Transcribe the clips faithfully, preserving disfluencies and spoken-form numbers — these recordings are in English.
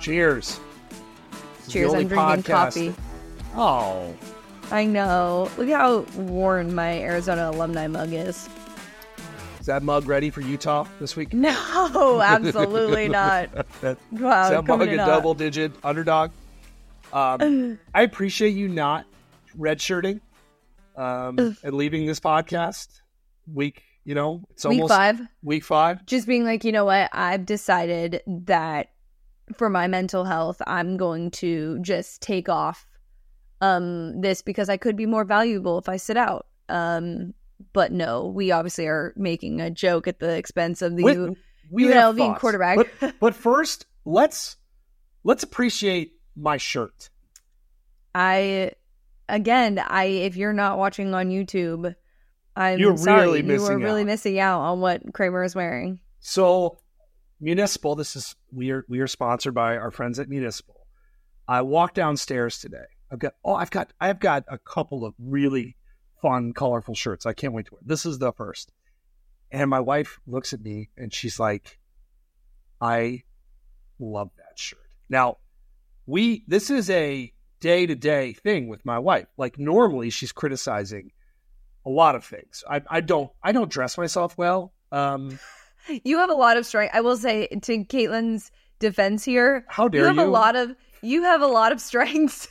Cheers. Cheers, I'm drinking podcast. coffee. Oh. I know. Look how worn my Arizona alumni mug is. Is that mug ready for Utah this week? No, absolutely not. that, wow, is that mug a double-digit underdog? Um, I appreciate you not redshirting um, and leaving this podcast week, you know, it's almost week five. Week five. Just being like, you know what? I've decided that for my mental health, I'm going to just take off um, this because I could be more valuable if I sit out. Um, but no, we obviously are making a joke at the expense of the we, U- we U N L V quarterback. But, but first, let's let's appreciate my shirt. I, again, I if you're not watching on YouTube, I'm you're sorry. Really you were out. really missing out on what Kramer is wearing. So, Municipal, this is we are we are sponsored by our friends at Municipal. I walked downstairs today. I've got oh, I've got I've got a couple of really fun, colorful shirts. I can't wait to wear. This is the first. And my wife looks at me and she's like, I love that shirt. Now, we this is a day-to-day thing with my wife. Like normally she's criticizing a lot of things. I I don't I don't dress myself well. Um You have a lot of strength. I will say to Caitlin's defense here. How dare you? Have you? a lot of you have a lot of strengths.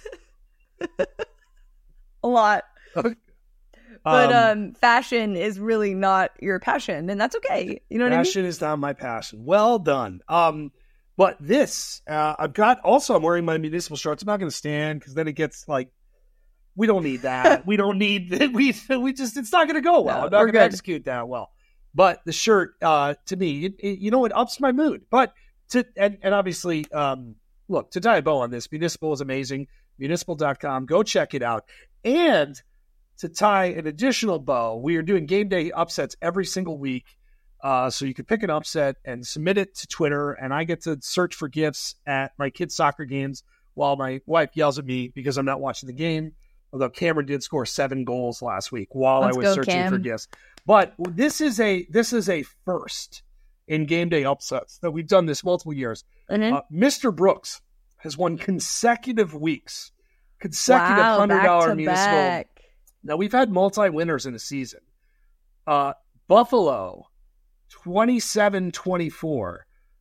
a lot. But um, um, fashion is really not your passion, and that's okay. You know what I mean? Fashion is not my passion. Well done. Um, but this, uh, I've got. Also, I'm wearing my Municipal shorts. I'm not going to stand because then it gets like, we don't need that. we don't need we we just. It's not going to go well. No, I'm not we're going to good. execute that well. But the shirt, uh, to me, it, it, you know, it ups my mood. But to and, and obviously, um, look, to tie a bow on this, Municipal is amazing. Municipal dot com. Go check it out. And to tie an additional bow, we are doing game day upsets every single week. Uh, so you can pick an upset and submit it to Twitter, and I get to search for gifts at my kids' soccer games while my wife yells at me because I'm not watching the game. Although Cameron did score seven goals last week while Let's I was go, searching Cam. for gifts. But this is a this is a first in game day upsets that we've done this multiple years. Mm-hmm. Uh, Mister Brooks has won consecutive weeks, consecutive wow, hundred dollar back to municipal. back. Now we've had multi winners in a season. Uh, Buffalo, twenty-seven twenty-four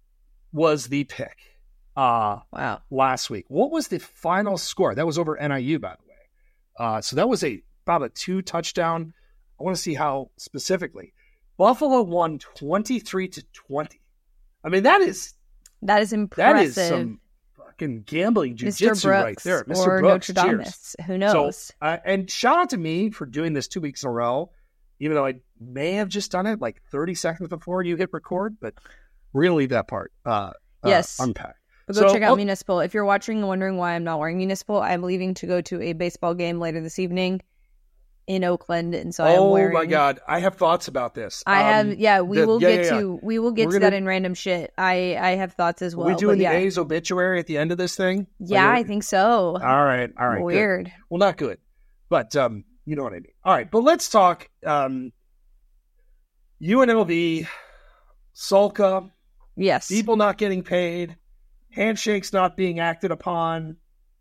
was the pick. Uh, wow. Last week, what was the final score? That was over N I U, by the way. Uh, so that was a about a two touchdown. I want to see how specifically. Buffalo won twenty-three to twenty. I mean, that is that is impressive. That is some fucking gambling jiu-jitsu right there. Mister Or Brooks, Notre Dame. cheers. Who knows? So, uh, and shout out to me for doing this two weeks in a row, even though I may have just done it like thirty seconds before you hit record, but we're going to leave that part uh, yes. uh, unpacked. But go so, check out oh, Municipal. If you're watching and wondering why I'm not wearing Municipal, I'm leaving to go to a baseball game later this evening in Oakland, and so I'm oh wearing... my God, I have thoughts about this. I um, have, yeah, we the, will yeah, get yeah, to, yeah. we will get We're to gonna, that in random shit. I, I have thoughts as well. Are we doing but the yeah. A's obituary at the end of this thing? Yeah, like, I think so. All right, all right. Weird. Good. Well, not good, but um, you know what I mean. All right, but let's talk um, U N L V, Sulka, Yes. people not getting paid, handshakes not being acted upon.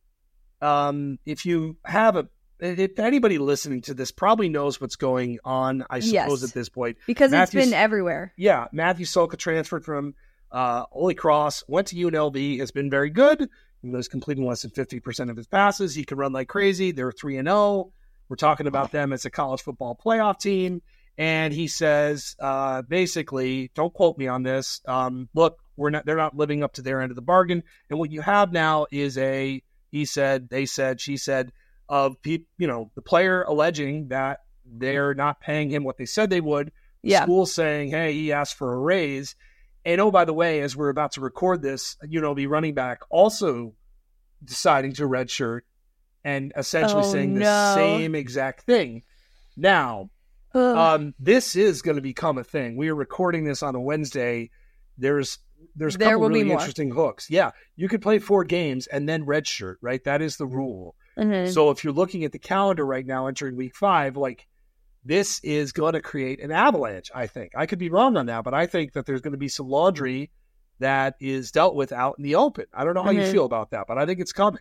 Um, if you have a, if anybody listening to this probably knows what's going on, I suppose Yes. at this point. Because Matthew, it's been everywhere. Yeah, Matthew Sulka transferred from uh, Holy Cross, went to U N L V, has been very good. He was completing less than fifty percent of his passes. He can run like crazy. They're three and oh. We're talking about them as a college football playoff team. And he says, uh, basically, don't quote me on this. Um, look, we're not, they're not living up to their end of the bargain. And what you have now is a, he said, they said, she said, of people, you know, the player alleging that they're not paying him what they said they would. Yeah. School saying, hey, he asked for a raise. And oh, by the way, as we're about to record this, you know, the running back also deciding to redshirt and essentially Oh, saying the no. same exact thing. Now, Ugh. um, this is going to become a thing. We are recording this on a Wednesday. There's there's a There couple will be really more. interesting hooks. Yeah, you could play four games and then redshirt, right? That is the rule. Mhm. So if you're looking at the calendar right now entering week five, like this is going to create an avalanche, I think. I could be wrong on that, but I think that there's going to be some laundry that is dealt with out in the open. I don't know how mm-hmm. you feel about that, but I think it's coming.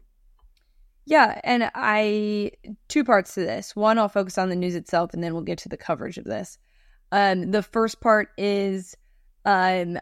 Yeah, and I two parts to this. One, I'll focus on the news itself, and then we'll get to the coverage of this. Um, the first part is, um,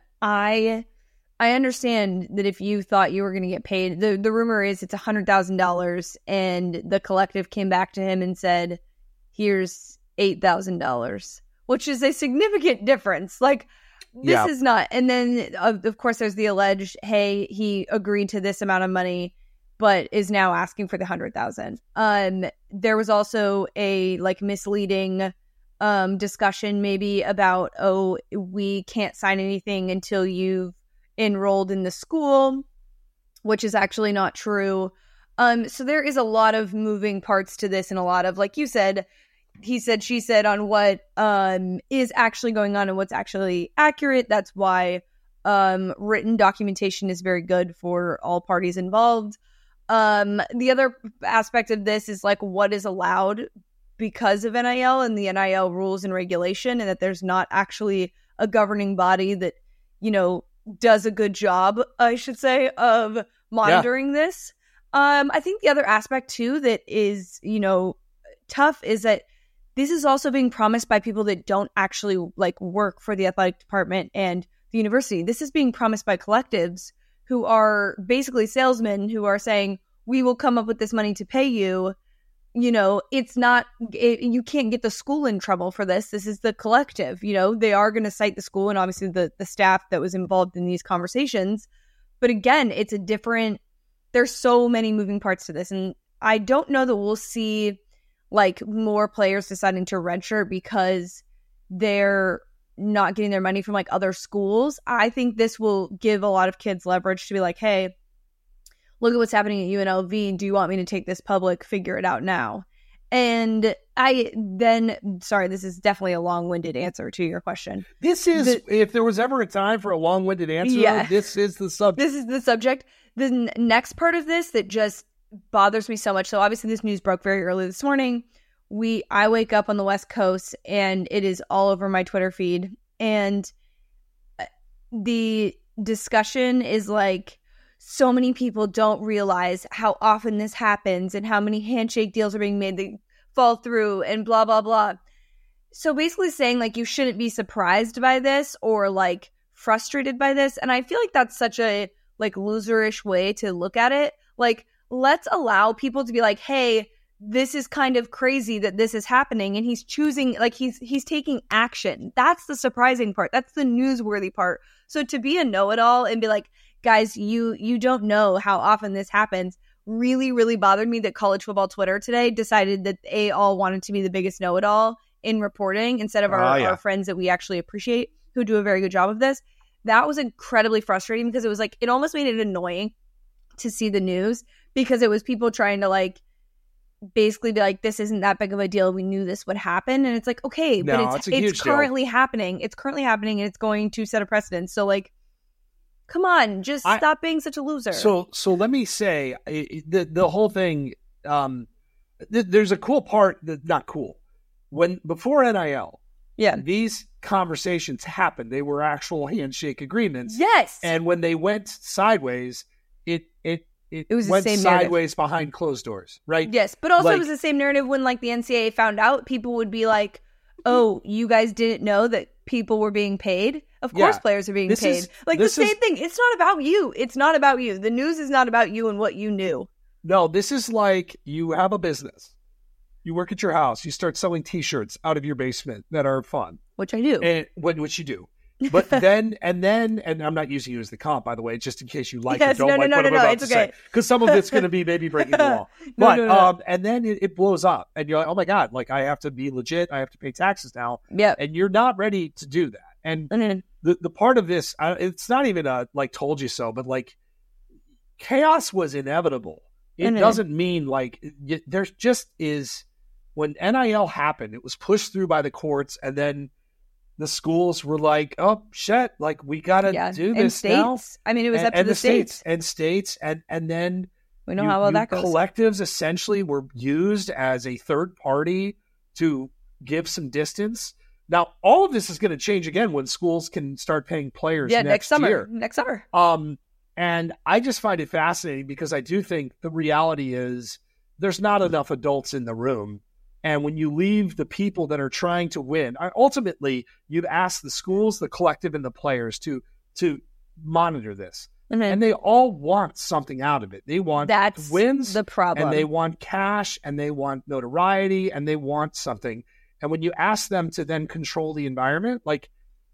I I understand that if you thought you were going to get paid, the the rumor is it's a hundred thousand dollars, and the collective came back to him and said, "Here's eight thousand dollars," which is a significant difference. Like, this yeah. is not. And then, of, of course, there's the alleged, "Hey, he agreed to this amount of money, but is now asking for the hundred thousand." Um, there was also a like misleading um discussion maybe about, oh, we can't sign anything until you've enrolled in the school, which is actually not true. Um, so there is a lot of moving parts to this, and a lot of, like you said, he said, she said on what um is actually going on and what's actually accurate. That's why um written documentation is very good for all parties involved. Um, the other aspect of this is like what is allowed because of N I L and the N I L rules and regulation, and that there's not actually a governing body that, you know, does a good job, I should say, of monitoring yeah. this. Um, I think the other aspect too that is, you know, tough is that this is also being promised by people that don't actually like work for the athletic department and the university. This is being promised by collectives who are basically salesmen who are saying, we will come up with this money to pay you. You know, it's not, it, you can't get the school in trouble for this. This is the collective, you know, they are going to cite the school and obviously the, the staff that was involved in these conversations. But again, it's a different, there's so many moving parts to this. And I don't know that we'll see like more players deciding to redshirt because they're not getting their money from like other schools. I think this will give a lot of kids leverage to be like, hey, look at what's happening at U N L V. Do you want me to take this public? Figure it out now. And I then, sorry, this is definitely a long-winded answer to your question. This is, the, if there was ever a time for a long-winded answer, yeah, this is the subject. This is the subject. The n- next part of this that just bothers me so much. So obviously this news broke very early this morning. We, I wake up on the West Coast and it is all over my Twitter feed. And the discussion is like, so many people don't realize how often this happens and how many handshake deals are being made that fall through and blah, blah, blah. So basically saying like you shouldn't be surprised by this or like frustrated by this. And I feel like that's such a like loserish way to look at it. Like, let's allow people to be like, hey, this is kind of crazy that this is happening. And he's choosing, like he's he's taking action. That's the surprising part. That's the newsworthy part. So to be a know-it-all and be like, guys, you you don't know how often this happens, really, really bothered me that college football Twitter today decided that they all wanted to be the biggest know-it-all in reporting instead of our, oh, yeah. our friends that we actually appreciate who do a very good job of this. That was incredibly frustrating because it was like, it almost made it annoying to see the news because it was people trying to like basically be like, this isn't that big of a deal. We knew this would happen. And it's like, okay, no, but it's, it's, it's currently deal. happening. It's currently happening and it's going to set a precedent. So like, come on, just I, stop being such a loser. So, so let me say the the whole thing. Um, th- there's a cool part that not cool. When before N I L, yeah, these conversations happened. They were actual handshake agreements. Yes, and when they went sideways, it it it, it was went the same sideways narrative. Behind closed doors, right? Yes, but also like, it was the same narrative when like the N C double A found out. People would be like, "Oh, you guys didn't know that people were being paid." Of course, yeah, players are being paid. Is, like the same is, thing. It's not about you. It's not about you. The news is not about you and what you knew. No, this is like you have a business. You work at your house. You start selling T-shirts out of your basement that are fun, which I do. And which you do. But then, and then, and I'm not using you as the comp, by the way, just in case you like yes, or don't no, like no, what no, I'm no, about it's to okay. say. Because some of it's going to be maybe breaking the law. no, But, no, no. um, and then it, it blows up. And you're like, oh my God, like I have to be legit. I have to pay taxes now. Yeah. And you're not ready to do that. And mm-hmm. the, the part of this, I, it's not even a, like, told you so, but like chaos was inevitable. It mm-hmm. doesn't mean like, y- there just is, when N I L happened, it was pushed through by the courts and then the schools were like, oh shit, like we gotta yeah. do and this states. now. I mean, it was and, up to and the, the states. states and states, and and then we know you, how well you that goes. Collectives essentially were used as a third party to give some distance. Now, all of this is going to change again when schools can start paying players Yeah, next, next summer. year. Next summer. Um, and I just find it fascinating because I do think the reality is there's not enough adults in the room. And when you leave the people that are trying to win, ultimately, you've asked the schools, the collective, and the players to to monitor this. Mm-hmm. And they all want something out of it. They want That's wins, the problem. and they want cash, and they want notoriety, and they want something. And when you ask them to then control the environment, like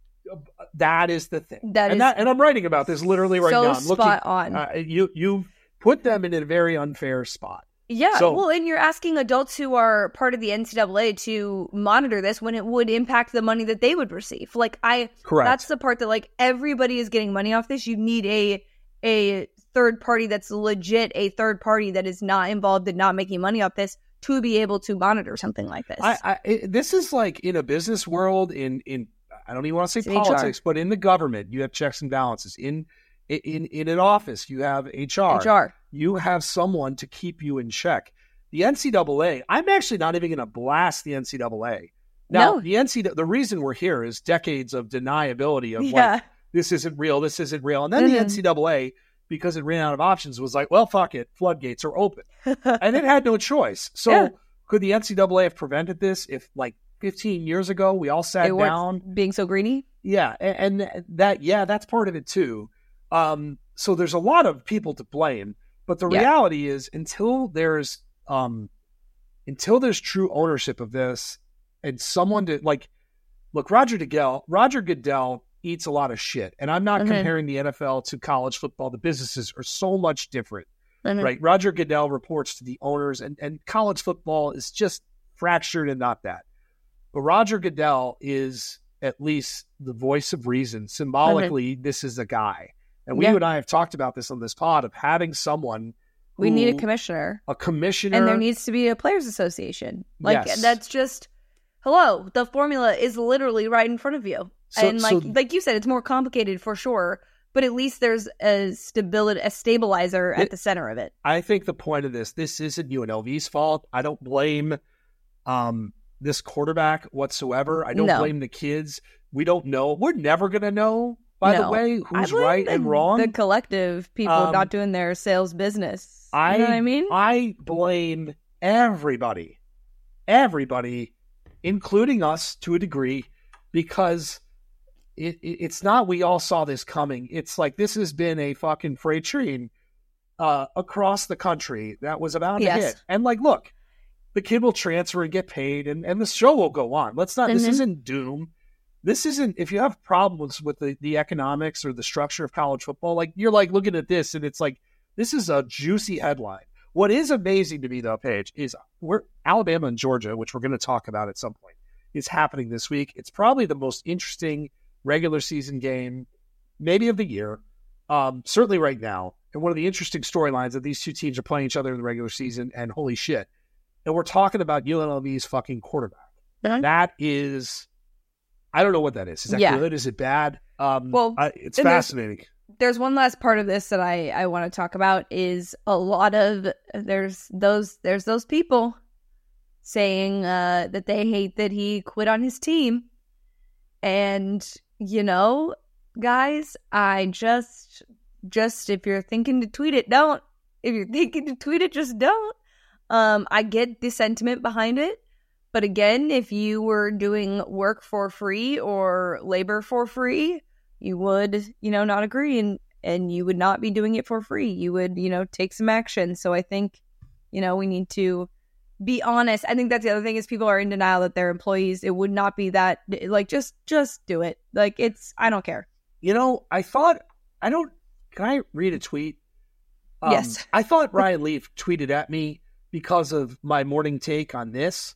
that is the thing. That and is that, and I'm writing about this literally right so now. I'm looking, spot on. Uh, you you put them in a very unfair spot. Yeah, So- well, and you're asking adults who are part of the N C double A to monitor this when it would impact the money that they would receive. Like, I, Correct. that's the part that, like, everybody is getting money off this. You need a a third party that's legit, a third party that is not involved in not making money off this to be able to monitor something like this. I, I it, this is like in a business world, in in I don't even want to say It's H R. politics, but in the government, you have checks and balances. In in in an office, you have H R. H R. You have someone to keep you in check. The N C double A, I'm actually not even going to blast the N C double A. Now, No. the N C double A, the reason we're here is decades of deniability of Yeah. like, this isn't real, this isn't real. And then Mhm. the N C double A, because it ran out of options, was like, well, fuck it, floodgates are open. And it had no choice. So Yeah. could the N C double A have prevented this if like fifteen years ago we all sat It works down? being so greedy. Yeah, and, and that, yeah, that's part of it too. Um, so there's a lot of people to blame, but the Yeah. reality is until there's um, until there's true ownership of this, and someone to like, look, Roger Goodell, Roger Goodell eats a lot of shit, and I'm not Mhm. comparing the N F L to college football. The businesses are so much different, Mhm. right? Roger Goodell reports to the owners, and and college football is just fractured and not that. But Roger Goodell is at least the voice of reason. Symbolically, this is a guy. And we Yeah. and I have talked about this on this pod of having someone We need a who- commissioner. a commissioner. And there needs to be a players association. Like, Yes. that's just, hello, the formula is literally right in front of you. So- and like so- like you said, it's more complicated for sure, but at least there's a stability, a stabilizer at It- the center of it. I think the point of this, this isn't U N L V's fault. I don't blame um, this quarterback whatsoever. I don't No. blame the kids. We don't know. We're never going to know, by the No. way, I who's blame right the, and wrong. The collective people Um, not doing their sales business. I, you know what I mean? I blame everybody, everybody, including us to a degree, because it, it, it's not we all saw this coming. It's like this has been a fucking freight train uh, across the country that was about to Yes. hit. And like, look, the kid will transfer and get paid, and, and the show will go on. Let's not, this Mhm. isn't doom. This isn't, if you have problems with the, the economics or the structure of college football, like you're like looking at this and it's like, this is a juicy headline. What is amazing to me though, Paige, is we're Alabama and Georgia, which we're going to talk about at some point, is happening this week. It's probably the most interesting regular season game, maybe of the year, um, certainly right now. And one of the interesting storylines that these two teams are playing each other in the regular season, and holy shit. And we're talking about U N L V's fucking quarterback. Uh-huh. That is, I don't know what that is. Is that Yeah. good? Is it bad? Um, Well, I, it's and there's- fascinating. There's one last part of this that I, I want to talk about is a lot of there's those there's those people saying uh, that they hate that he quit on his team. And, you know, guys, I just just if you're thinking to tweet it, don't. If you're thinking to tweet it, just don't. Um, I get the sentiment behind it. But again, if you were doing work for free or labor for free, you would, you know, not agree and, and you would not be doing it for free. You would, you know, take some action. So I think, you know, we need to be honest. I think that's the other thing is people are in denial that they're employees. It would not be that, like, just, just do it. Like, it's, I don't care. You know, I thought, I don't, can I read a tweet? Um, Yes. I thought Ryan Leaf tweeted at me because of my morning take on this.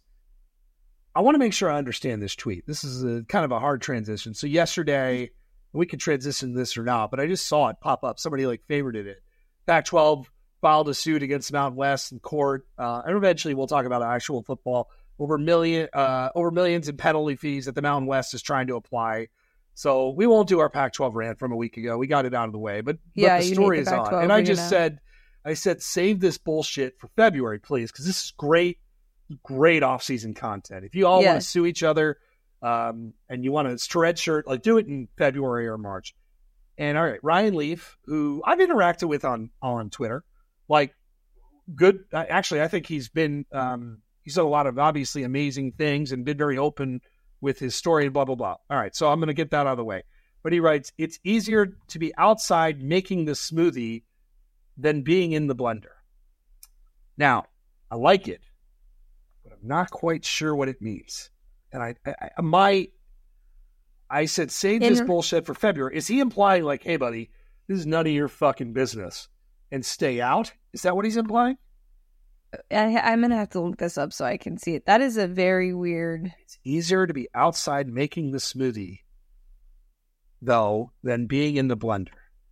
I want to make sure I understand this tweet. This is a kind of a hard transition. So yesterday, we could transition this or not, but I just saw it pop up. Somebody like favorited it. Pac twelve filed a suit against Mountain West in court, uh, and eventually we'll talk about actual football. Over million, uh, over millions in penalty fees that the Mountain West is trying to apply. So we won't do our Pac twelve rant from a week ago. We got it out of the way, but, Yeah, but the you story need the is on. Pac twelve, And I you just know. said, I said, save this bullshit for February, please, because this is great, great off-season content. If you all want Yes. to sue each other, um, and you want to spread shirt, like do it in February or March. And all right, Ryan Leaf, who I've interacted with on on Twitter, like good. Actually, I think he's been um, he's done a lot of obviously amazing things and been very open with his story and blah blah blah. All right, so I'm going to get that out of the way. But he writes, it's easier to be outside making the smoothie than being in the blender. Now, I like it, but I'm not quite sure what it means. And I, I, I my, I said, save this in... bullshit for February. Is he implying like, hey, buddy, this is none of your fucking business and stay out? Is that what he's implying? I, I'm going to have to look this up so I can see it. That is a very weird. It's easier to be outside making the smoothie, though, than being in the blender.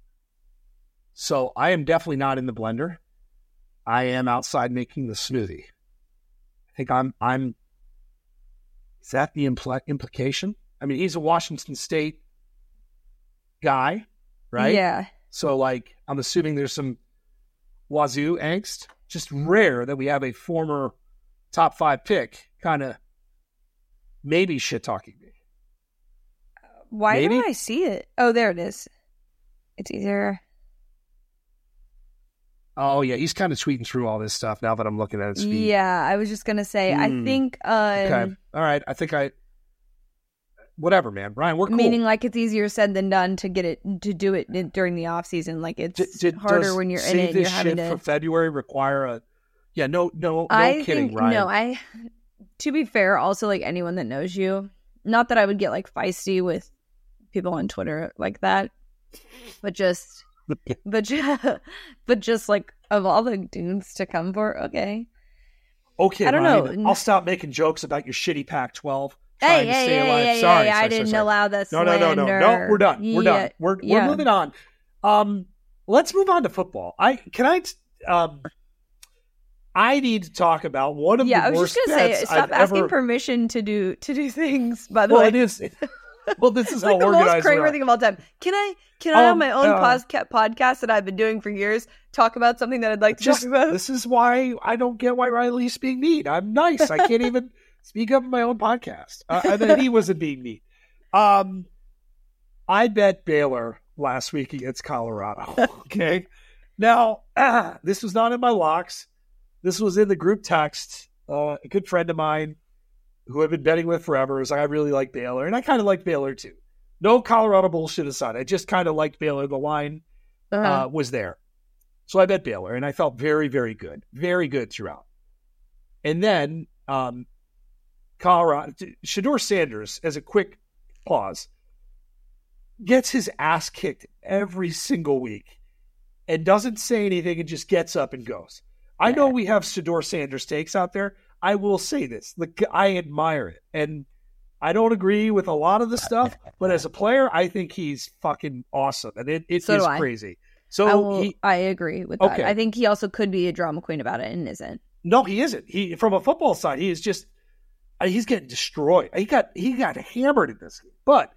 So I am definitely not in the blender. I am outside making the smoothie. I think I'm, I'm, is that the impl- implication? I mean, he's a Washington State guy, right? Yeah. So, like, I'm assuming there's some Wazoo angst. Just rare that we have a former top five pick kind of maybe shit-talking me. Why maybe? don't I see it? Oh, there it is. It's easier. Oh, yeah. He's kind of tweeting through all this stuff now that I'm looking at his feed. Yeah, I was just going to say, hmm. I think... Um, okay. All right. I think I... Whatever, man. Ryan, we're cool. Meaning like it's easier said than done to get it, to do it during the off season. Like it's did, did, harder when you're in it. You're having to... for February require a... Yeah, no, no, no I kidding, think, Ryan. No, I... To be fair, also like anyone that knows you, not that I would get like feisty with people on Twitter like that, but just... but, just, but just like of all the dudes to come for, okay. Okay, I don't Ryan, know. I'll stop making jokes about your shitty Pac twelve. Hey, hey, hey, hey, hey, sorry, hey, sorry, I didn't sorry, sorry. allow the no, slander. no, no, no, no. We're done. We're yeah. done. We're yeah. we're moving on. Um, let's move on to football. I can I. Um, I need to talk about one of yeah, the worst. Yeah, I was just gonna say, stop I've asking ever... permission to do to do things. By the well, way, it is. Well, this is like how the organized most crazy thing of all time. Can I? Can I um, have my own uh, podcast podcast that I've been doing for years? Talk about something that I'd like to just, talk about. This is why I don't get why Riley's being mean. I'm nice. I can't even speak up in my own podcast. Uh, and then he wasn't being mean. Um, I bet Baylor last week against Colorado. Okay. Now, uh, this was not in my locks. This was in the group text. Uh, a good friend of mine who I've been betting with forever was like, I really like Baylor. And I kind of like Baylor too. No Colorado bullshit aside. I just kind of liked Baylor. The line uh-huh. uh, was there. So I bet Baylor. And I felt very, very good. Very good throughout. And then um, Colorado, Shedeur Sanders, as a quick pause, gets his ass kicked every single week and doesn't say anything and just gets up and goes. I yeah. know we have Shedeur Sanders takes out there. I will say this. Like, I admire it. And I don't agree with a lot of the stuff, but as a player, I think he's fucking awesome. And it, it so is I. crazy. So I, will, he, I agree with that. Okay. I think he also could be a drama queen about it and isn't. No, he isn't. He From a football side, he is just... He's getting destroyed. He got he got hammered in this game. But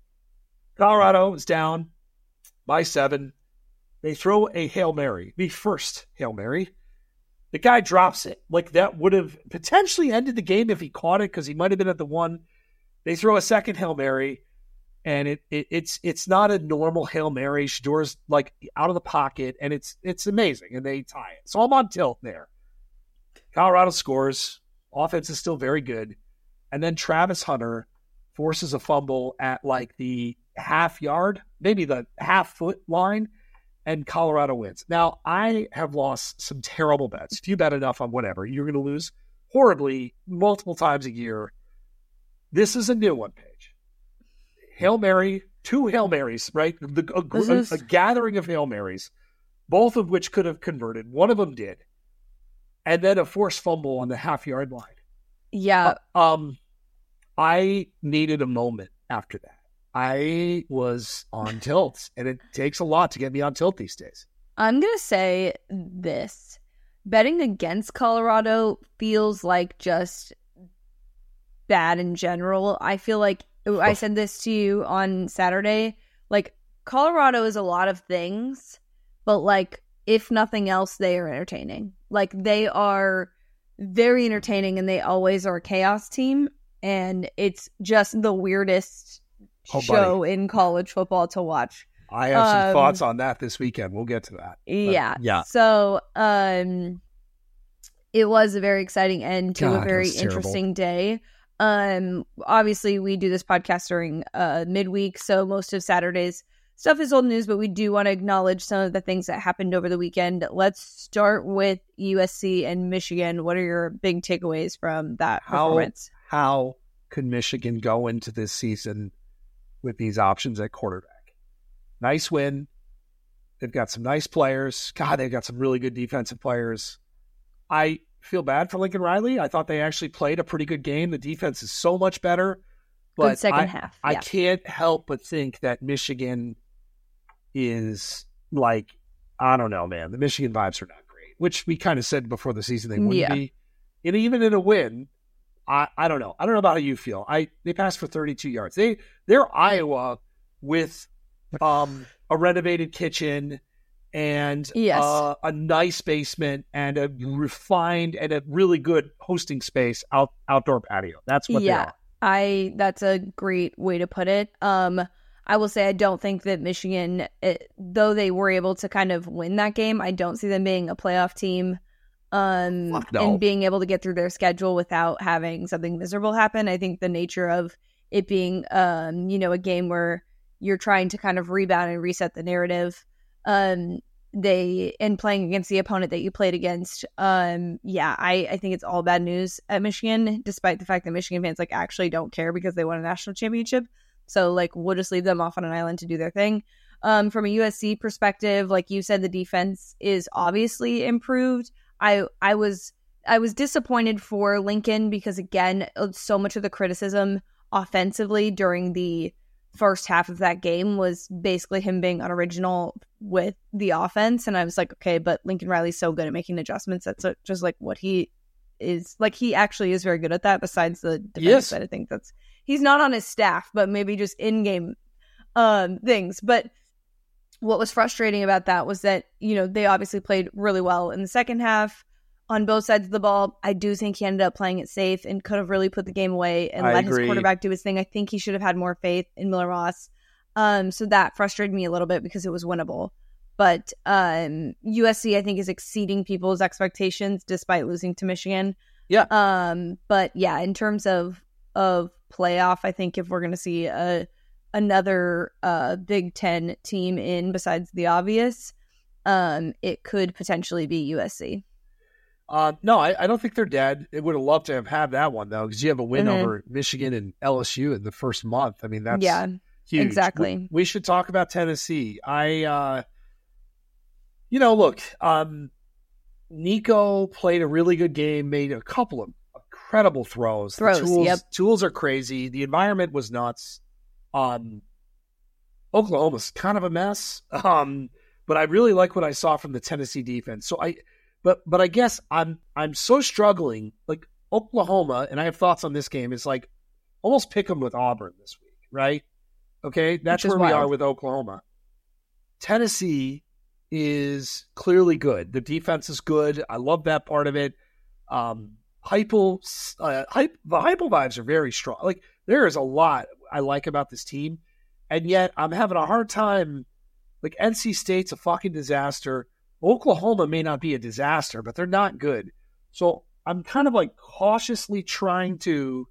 Colorado is down by seven. They throw a Hail Mary, the first Hail Mary. The guy drops it. Like, that would have potentially ended the game if he caught it, because he might have been at the one. They throw a second Hail Mary, and it, it it's it's not a normal Hail Mary. Shedeur's like out of the pocket, and it's it's amazing, and they tie it. So I'm on tilt there. Colorado scores. Offense is still very good. And then Travis Hunter forces a fumble at like the half yard, maybe the half foot line, and Colorado wins. Now, I have lost some terrible bets. If you bet enough on whatever, you're going to lose horribly multiple times a year. This is a new one, Paige. Hail Mary, two Hail Marys, right? The, a, is... a, a gathering of Hail Marys, both of which could have converted. One of them did. And then a forced fumble on the half-yard line. Yeah. Uh, um, I needed a moment after that. I was on tilt, and it takes a lot to get me on tilt these days. I'm going to say this. Betting against Colorado feels like just bad in general. I feel like, I said this to you on Saturday, like, Colorado is a lot of things, but, like, if nothing else, they are entertaining. Like, they are very entertaining, and they always are a chaos team. and it's just the weirdest Oh, show buddy. in college football to watch. I have some Um, thoughts on that this weekend. We'll get to that. But, Yeah. yeah. So um, it was a very exciting end to God, a it very was terrible. interesting day. Um, obviously, we do this podcast during uh, midweek, so most of Saturday's stuff is old news, but we do want to acknowledge some of the things that happened over the weekend. Let's start with U S C and Michigan. What are your big takeaways from that How, performance? how could Michigan go into this season with these options at quarterback? Nice win. They've got some nice players. God, they've got some really good defensive players. I feel bad for Lincoln Riley. I thought they actually played a pretty good game. The defense is so much better. But Good second I, half. I Yeah. can't help but think that Michigan is like, I don't know, man. The Michigan vibes are not great, which we kind of said before the season they wouldn't Yeah. be. And even in a win, I, I don't know. I don't know about how you feel. I They passed for thirty-two yards. They, they're Iowa with um, a renovated kitchen and Yes. uh, a nice basement and a refined and a really good hosting space out outdoor patio. That's what Yeah. they are. I that's a great way to put it. Um, I will say I don't think that Michigan, it, though they were able to kind of win that game, I don't see them being a playoff team. Um, Fuck no. and being able to get through their schedule without having something miserable happen. I think the nature of it being, um, you know, a game where you're trying to kind of rebound and reset the narrative. Um, they and playing against the opponent that you played against. Um, yeah, I, I think it's all bad news at Michigan, despite the fact that Michigan fans like actually don't care because they won a national championship. So like we'll just leave them off on an island to do their thing. Um, from a U S C perspective, like you said, the defense is obviously improved. I I was I was disappointed for Lincoln because again, so much of the criticism offensively during the first half of that game was basically him being unoriginal with the offense. And I was like, okay, but Lincoln Riley's so good at making adjustments. That's a, just like what he is. Like he actually is very good at that besides the defense Yes. side. I think that's, he's not on his staff, but maybe just in-game um, things. But what was frustrating about that was that, you know, they obviously played really well in the second half on both sides of the ball. I do think he ended up playing it safe and could have really put the game away and I let agree. his quarterback do his thing. I think he should have had more faith in Miller Ross. Um, so that frustrated me a little bit because it was winnable. But um, U S C, I think, is exceeding people's expectations despite losing to Michigan. Yeah. Um, but yeah, in terms of of playoff, I think if we're going to see a another uh, Big Ten team in besides the obvious, um, it could potentially be U S C. Uh, no, I, I don't think they're dead. They would have loved to have had that one, though, because you have a win Mhm. over Michigan and L S U in the first month. I mean, that's Yeah, huge. exactly. We, we should talk about Tennessee. I, uh, you know, look, um, Nico played a really good game, made a couple of incredible throws. Throws, the tools, yep. tools are crazy. The environment was nuts. Um, Oklahoma's kind of a mess. Um, but I really like what I saw from the Tennessee defense. So I, but but I guess I'm I'm so struggling. Like Oklahoma, and I have thoughts on this game. Is like almost pick them with Auburn this week, right? Okay, that's Which is where we wild. are with Oklahoma. Tennessee is clearly good. The defense is good. I love that part of it. Um, Heupel, uh, hype, the Heupel vibes are very strong. Like there is a lot I like about this team, and yet I'm having a hard time. Like N C State's a fucking disaster. Oklahoma may not be a disaster, but they're not good. So I'm kind of like cautiously trying to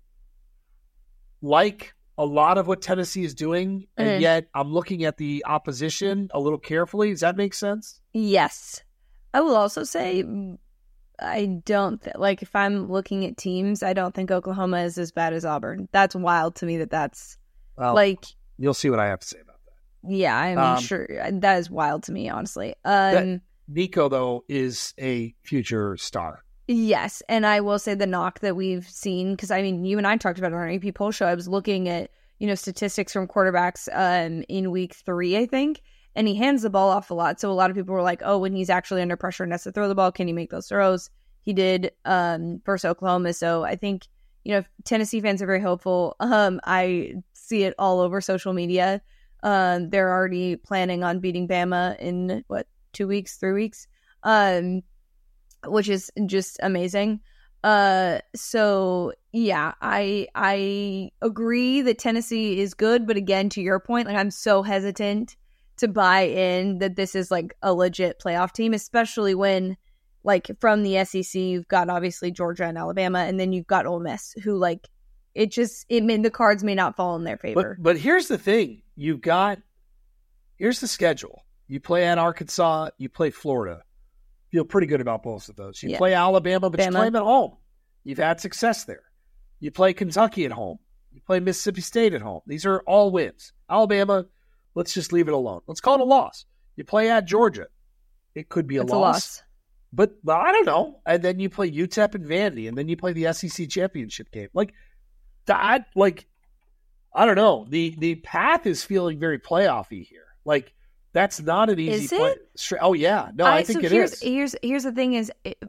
like a lot of what Tennessee is doing, and Mhm. yet I'm looking at the opposition a little carefully. Does that make sense? Yes. I will also say mm, I don't th- like if I'm looking at teams, I don't think Oklahoma is as bad as Auburn. That's wild to me that that's Well, like, you'll see what I have to say about that. yeah, I'm Um, sure that is wild to me, honestly. Um, Nico, though, is a future star. Yes, and I will say the knock that we've seen, because I mean, you and I talked about it on our A P poll show. I was looking at, you know, statistics from quarterbacks um, in week three, I think, and he hands the ball off a lot. So a lot of people were like, oh, when he's actually under pressure and has to throw the ball, can he make those throws? He did um, versus Oklahoma. So I think, you know, if Tennessee fans are very hopeful. Um, I see it all over social media. Um, they're already planning on beating Bama in, what, two weeks, three weeks? Um which is just amazing. Uh, so yeah, I I agree that Tennessee is good, but again, to your point, like I'm so hesitant to buy in that this is like a legit playoff team, especially when like from the S E C you've got obviously Georgia and Alabama, and then you've got Ole Miss, who like it just it may the cards may not fall in their favor. But but here's the thing: you've got here's the schedule. You play at Arkansas, you play Florida. Feel pretty good about both of those. You Yeah. play Alabama, but Bama. you play them at home. You've had success there. You play Kentucky at home. You play Mississippi State at home. These are all wins. Alabama, let's just leave it alone. Let's call it a loss. You play at Georgia. It could be a, It's loss, a loss. But, but I don't know. And then you play U T E P and Vandy, and then you play the S E C championship game. Like that, like I don't know. The the path is feeling very playoffy here. Like that's not an easy Is play. it? Stra- Oh yeah, no, I, think so it here's, is. Here's here's the thing: is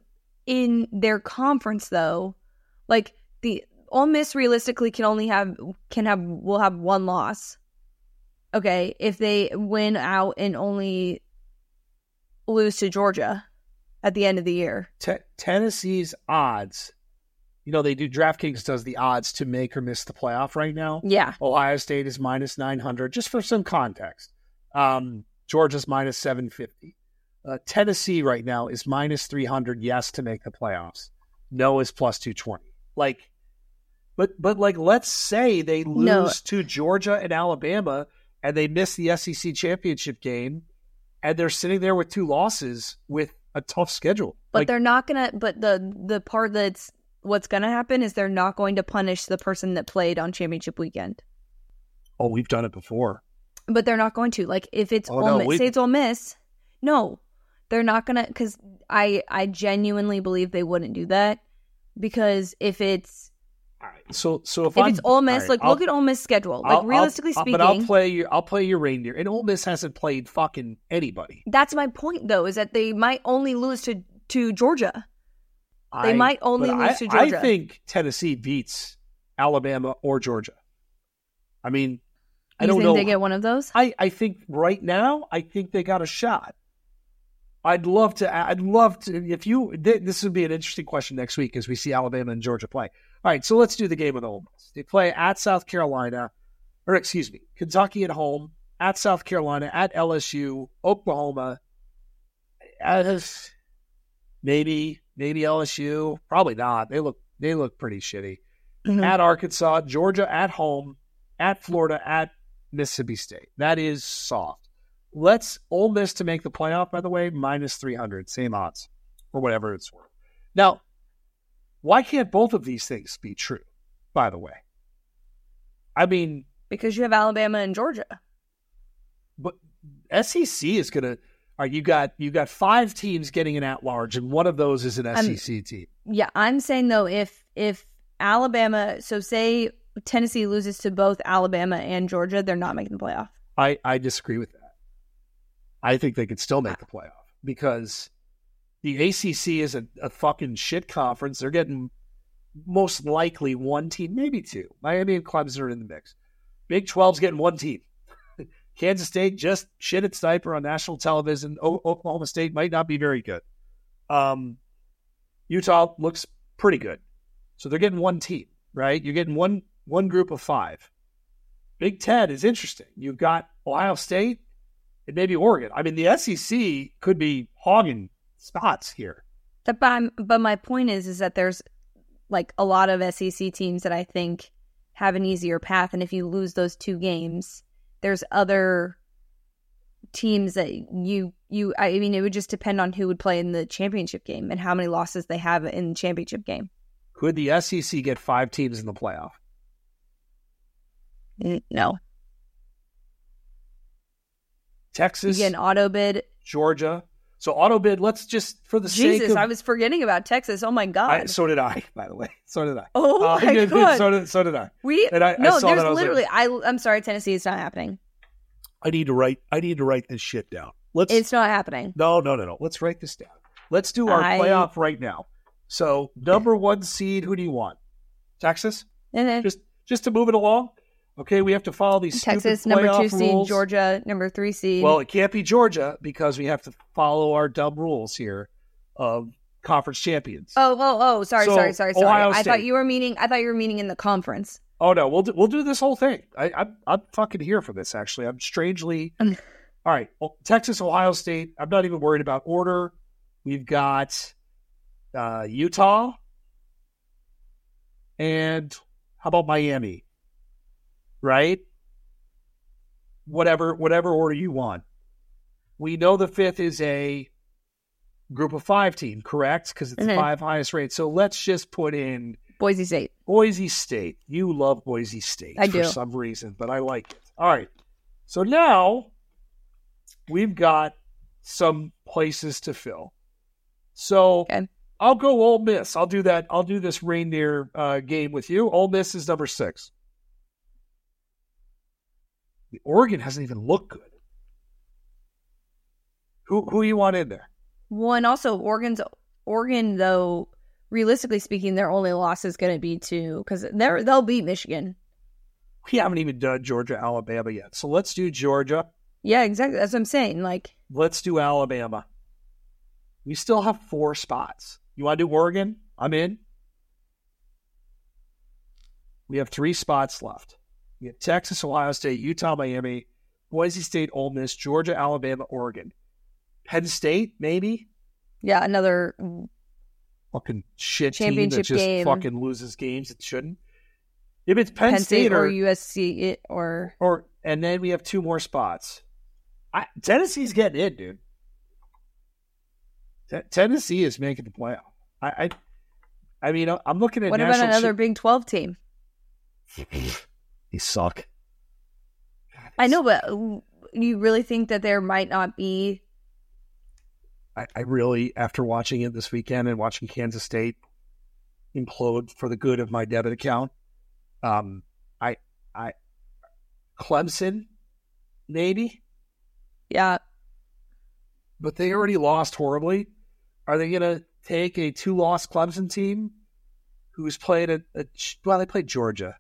in their conference though, like the Ole Miss realistically can only have can have will have one loss. Okay, if they win out and only lose to Georgia at the end of the year. Te- Tennessee's odds. You know, they do DraftKings does the odds to make or miss the playoff right now. Yeah, Ohio State is minus nine hundred, just for some context. Um, Georgia's minus seven fifty. Uh, Tennessee right now is minus three hundred, yes, to make the playoffs. No is plus two twenty. Like, but, but like, let's say they lose No. to Georgia and Alabama and they miss the S E C championship game and they're sitting there with two losses with a tough schedule. but Like, they're not gonna. But the the part that's what's gonna happen is they're not going to punish the person that played on championship weekend. oh, we've done it before. But they're not going to. Like if it's Oh, Ole no, Miss, we- say it's Ole Miss, no, they're not gonna. Because I I genuinely believe they wouldn't do that. Because if it's All right. So, so if, if I'm, it's Ole Miss, all right, like I'll- look at Ole Miss schedule. Like I'll- realistically I'll- speaking, but I'll play your I'll play your reindeer. And Ole Miss hasn't played fucking anybody. that's my point though. Is that they might only lose to to Georgia. They I- might only but lose I, to Georgia. I think Tennessee beats Alabama or Georgia. I mean, I You don't think know. they get one of those? I, I think right now, I think they got a shot. I'd love to. I'd love to. If you, this would be an interesting question next week as we see Alabama and Georgia play. All right, so let's do the game with Ole Miss. They play at South Carolina, or excuse me, Kentucky at home, at South Carolina, at L S U, Oklahoma. Uh, maybe, maybe L S U. Probably not. They look, they look pretty shitty. Mhm. At Arkansas, Georgia at home, at Florida, at Mississippi State. That is soft. Let's Ole Miss to make the playoff, by the way, minus three hundred, same odds, or whatever it's worth. Now, why can't both of these things be true, by the way? I mean, Because you have Alabama and Georgia. but S E C is going to, all right, you got, you got five teams getting an at-large, and one of those is an S E C team. Yeah, I'm saying though, if if Alabama, so say Tennessee loses to both Alabama and Georgia, they're not making the playoff. I, I disagree with that. I think they could still make the playoff because the A C C is a, a fucking shit conference. They're getting most likely one team, maybe two. Miami and Clemson are in the mix. Big twelve's getting one team. Kansas State just shit at Sniper on national television. O- Oklahoma State might not be very good. Um, Utah looks pretty good. So they're getting one team, right? You're getting one one group of five. Big Ten is interesting. You've got Ohio State and maybe Oregon. I mean, the S E C could be hogging spots here. But I'm, but my point is, is that there's like a lot of S E C teams that I think have an easier path, and if you lose those two games, there's other teams that you you. I mean, it would just depend on who would play in the championship game and how many losses they have in the championship game. Could the S E C get five teams in the playoff? N- No, Texas, you get an auto bid. Georgia. So auto bid. Let's just for the sake Jesus, of. I was forgetting about Texas. Oh my god. I, so did I, by the way. So did I. Oh Uh, my god. So did, so did I. we And I- I no, saw there's that, I was like- literally. I I'm sorry, Tennessee. It's not happening. I need to write. I need to write this shit down. Let's. It's not happening. No, no, no, no. Let's write this down. Let's do our I- playoff right now. So number one seed. Who do you want? Texas. And then Just just to move it along. Okay, we have to follow these Texas, stupid number two playoff seed, rules. Georgia, number three seed. Well, it can't be Georgia because we have to follow our dumb rules here of conference champions. Oh, oh, oh! Sorry, So, sorry, sorry, sorry. Ohio I State. thought you were meaning. I thought you were meaning in the conference. Oh no, we'll do, we'll do this whole thing. I, I'm I'm fucking here for this. Actually, I'm strangely. All right, well, Texas, Ohio State. I'm not even worried about order. We've got uh, Utah, and how about Miami? Right. Whatever whatever order you want. We know the fifth is a group of five team, correct? Because it's Mhm. the five highest rate. So let's just put in Boise State. Boise State. You love Boise State I for do. some reason, but I like it. All right. So now we've got some places to fill. So Okay. I'll go Ole Miss. I'll do that. I'll do this reindeer uh, game with you. Ole Miss is number six. The Oregon hasn't even looked good. Who who you want in there? Well, and also Oregon's Oregon, though, realistically speaking, their only loss is going to be to because they're they'll beat Michigan. We haven't even done Georgia, Alabama yet. So let's do Georgia. Yeah, exactly. That's what I'm saying. Like, Let's do Alabama. We still have four spots. You want to do Oregon? I'm in. We have three spots left. We have Texas, Ohio State, Utah, Miami, Boise State, Ole Miss, Georgia, Alabama, Oregon. Penn State, maybe? yeah, another Fucking shit team that Championship just game. fucking loses games it shouldn't. If it's Penn, Penn State State or or, U S C it, or or and then we have two more spots. I, Tennessee's getting in, dude. T- Tennessee is making the playoff. I, I, I mean, I'm looking at what about national another chi- Big twelve team? They suck. I know, but you really think that there might not be? I, I really, after watching it this weekend and watching Kansas State implode for the good of my debit account, um, I, I, Clemson, maybe, Yeah, but they already lost horribly. Are they going to take a two-loss Clemson team who's played a, a well? They played Georgia.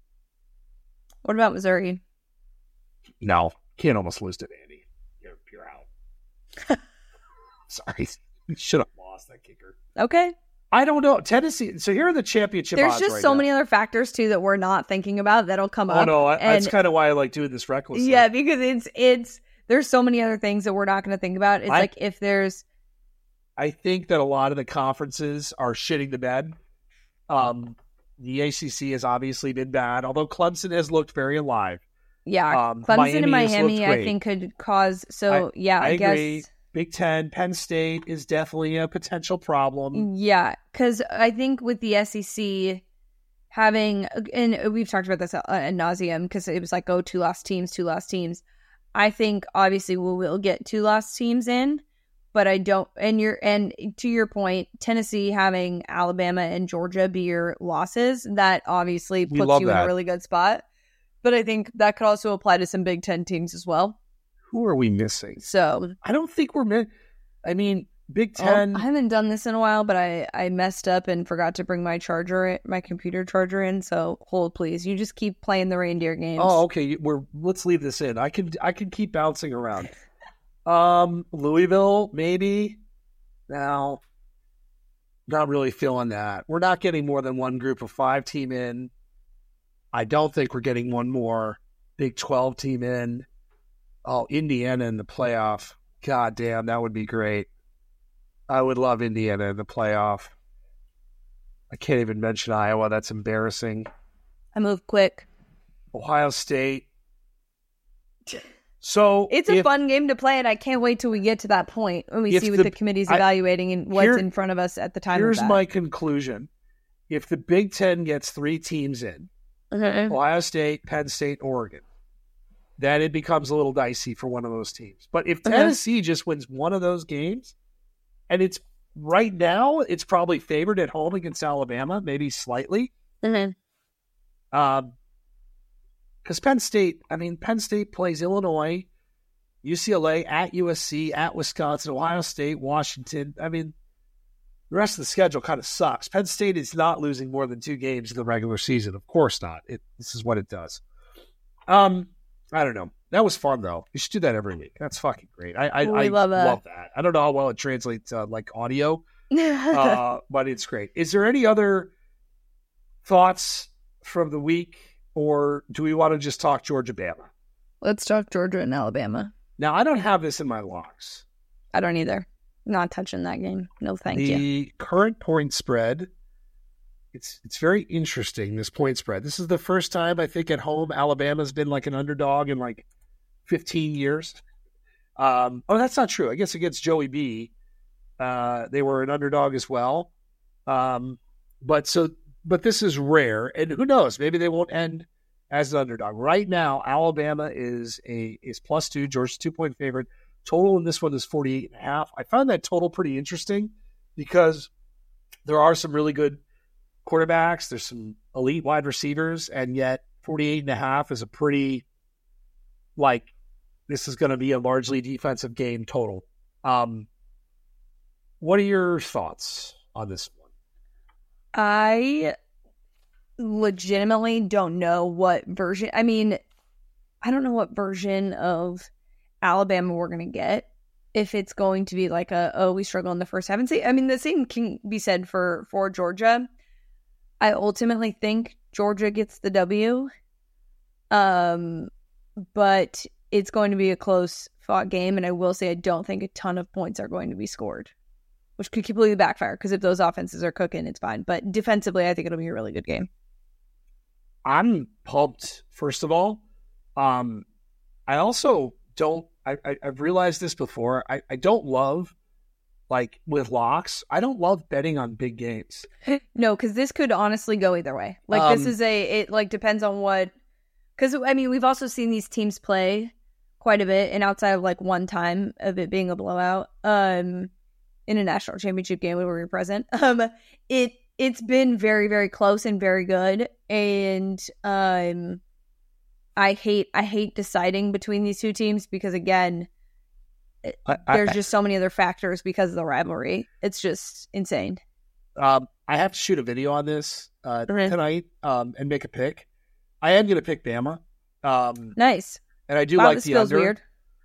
what about Missouri? No, can't almost lose to Andy. You're, you're out. Sorry, we should have lost that kicker. Okay, I don't know. Tennessee. So here are the championship there's odds just right so now. many other factors too that we're not thinking about that'll come Oh up. no, I, and that's kind of why I like doing this recklessly. yeah, because it's it's there's so many other things that we're not going to think about. It's I- like if there's I think that a lot of the conferences are shitting the bed. Um, the A C C has obviously been bad, although Clemson has looked very alive. yeah, Um, Clemson and Miami has Miami, looked I great. think could cause. So yeah, I, I guess. agree. Big Ten, Penn State is definitely a potential problem. Yeah, because I think with the S E C having, and we've talked about this ad nauseum, because it was like, oh, two lost teams, two lost teams. I think obviously we will get two lost teams in, but I don't. And you're, and to your point, Tennessee having Alabama and Georgia be your losses, that obviously We puts love you in that. a really good spot. But I think that could also apply to some Big Ten teams as well. Who are we missing? So I don't think we're. Mi- I mean, Big Well, Ten. I haven't done this in a while, but I, I messed up and forgot to bring my charger, my computer charger in. So hold, please. You just keep playing the reindeer games. Oh, okay. We're let's leave this in. I can I can keep bouncing around. Um, Louisville, maybe. Now, not really feeling that. We're not getting more than one group of five team in. I don't think we're getting one more Big twelve team in. Oh, Indiana in the playoff. God damn, that would be great. I would love Indiana in the playoff. I can't even mention Iowa. That's embarrassing. I move quick. Ohio State. So It's a if, fun game to play, and I can't wait till we get to that point when we If see what the- the, committee's I- evaluating and what's here- in front of us at the time Here's of that. my conclusion. If the Big Ten gets three teams in, Okay. Ohio State, Penn State, Oregon, then it becomes a little dicey for one of those teams. But if Okay. Tennessee just wins one of those games, and it's right now, it's probably favored at home against Alabama, maybe slightly. Mhm. Um, because Penn State, I mean, Penn State plays Illinois, U C L A, at U S C, at Wisconsin, Ohio State, Washington. I mean, the rest of the schedule kind of sucks. Penn State is not losing more than two games in the regular season. Of course not. It, this is what it does. Um, I don't know. That was fun, though. You should do that every week. That's fucking great. I I, We I love that. love that. I don't know how well it translates uh, like audio, uh, but it's great. Is there any other thoughts from the week, or do we want to just talk Georgia Bama? Let's talk Georgia and Alabama. Now, I don't have this in my locks. I don't either. Not touching that game. No, thank the you. The current point spread, it's it's very interesting, this point spread. This is the first time, I think, at home Alabama's been like an underdog in like fifteen years. Um, oh, that's not true. I guess against Joey B, uh, they were an underdog as well. Um, but so, but this is rare, and who knows? Maybe they won't end as an underdog. Right now, Alabama is a is plus two. Georgia's two point favorite. Total in this one is forty-eight and a half. I found that total pretty interesting because there are some really good quarterbacks. There's some elite wide receivers, and yet forty-eight and a half is a pretty, like, this is going to be a largely defensive game total. Um, what are your thoughts on this one? I legitimately don't know what version. I mean, I don't know what version of Alabama we're going to get. If it's going to be like a, oh, we struggle in the first half. And say, I mean, the same can be said for, for Georgia. I ultimately think Georgia gets the W. Um, but it's going to be a close fought game. And I will say, I don't think a ton of points are going to be scored, which could completely backfire because if those offenses are cooking, it's fine. But defensively, I think it'll be a really good game. I'm pumped, first of all. Um, I also don't, I, I, I've realized this before. I, I don't love, like with locks, I don't love betting on big games. No, because this could honestly go either way. Like Um, this is a, it like depends on what, because I mean, we've also seen these teams play quite a bit, and outside of like one time of it being a blowout, um, in a national championship game when we were present, um, it, it's been very, very close and very good. And, um, I hate I hate deciding between these two teams because, again, I, I, there's just so many other factors because of the rivalry. It's just insane. Um, I have to shoot a video on this uh, Mhm. tonight um, and make a pick. I am going to pick Bama. Um, Nice. and I do Wow, like this the feels under. weird.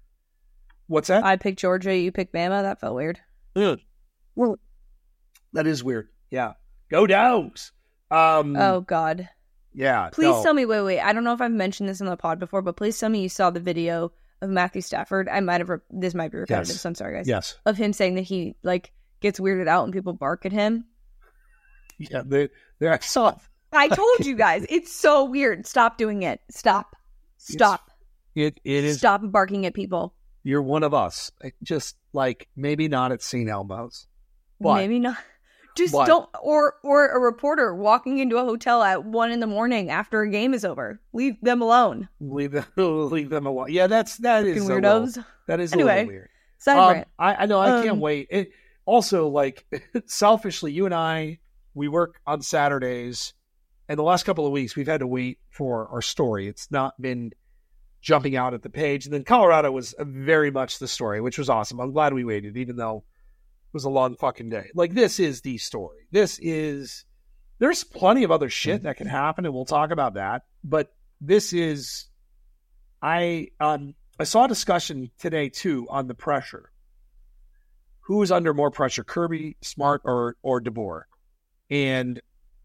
What's that? I picked Georgia, you picked Bama. That felt weird. Ugh. Well, that is weird. Yeah. Go Dogs. Um, Oh, God. yeah. Please no. tell me, wait, wait. I don't know if I've mentioned this in the pod before, but please tell me you saw the video of Matthew Stafford. I might have, re- this might be repetitive, Yes. so I'm sorry, guys. Yes. Of him saying that he, like, gets weirded out when people bark at him. Yeah. They, they're, I saw it. I told you guys. It's so weird. Stop doing it. Stop. Stop. It, it is. Stop barking at people. You're one of us. Just like maybe not at Saint Elmo's. But, Maybe not. Just but- don't. Or or a reporter walking into a hotel at one in the morning after a game is over. Leave them alone. Leave them, leave them alone. Yeah, that's that is Fucking a little- weirdos. that is a Anyway, little weird. Side Um, rant. I, I know. I Um, can't wait. It, also, like selfishly, you and I, we work on Saturdays, and the last couple of weeks we've had to wait for our story. It's not been jumping out at the page. And then Colorado was very much the story, which was awesome. I'm glad we waited, even though it was a long fucking day. Like, this is the story. This is, there's plenty of other shit that can happen, and we'll talk about that. But this is, I, um, I saw a discussion today too on the pressure. Who is under more pressure, Kirby, Smart, or or DeBoer? And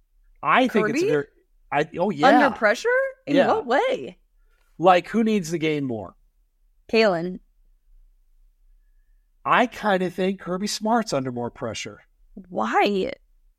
I think it's Kirby? very, I oh yeah, Under pressure? In Yeah. what way? like who needs the game more? Kalen. I kind of think Kirby Smart's under more pressure. Why?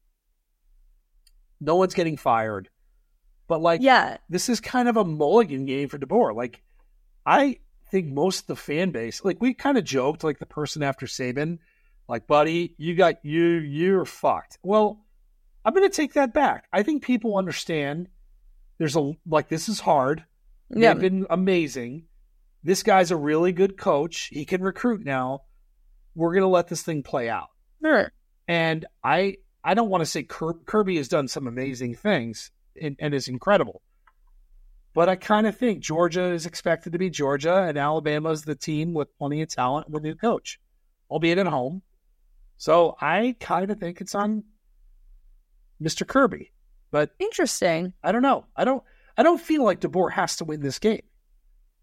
No one's getting fired, but like, Yeah. this is kind of a mulligan game for DeBoer. Like, I think most of the fan base, like, we kind of joked, like the person after Saban, like, buddy, you got you, you're fucked. Well, I'm going to take that back. I think people understand. There's a like, this is hard. Yeah. They've been amazing. This guy's a really good coach. He can recruit now. We're going to let this thing play out. Sure. And I I don't want to say Kir- Kirby has done some amazing things and, and is incredible. But I kind of think Georgia is expected to be Georgia, and Alabama is the team with plenty of talent with a new coach, albeit at home. So I kind of think it's on Mister Kirby. But Interesting. I don't know. I don't I don't feel like DeBoer has to win this game.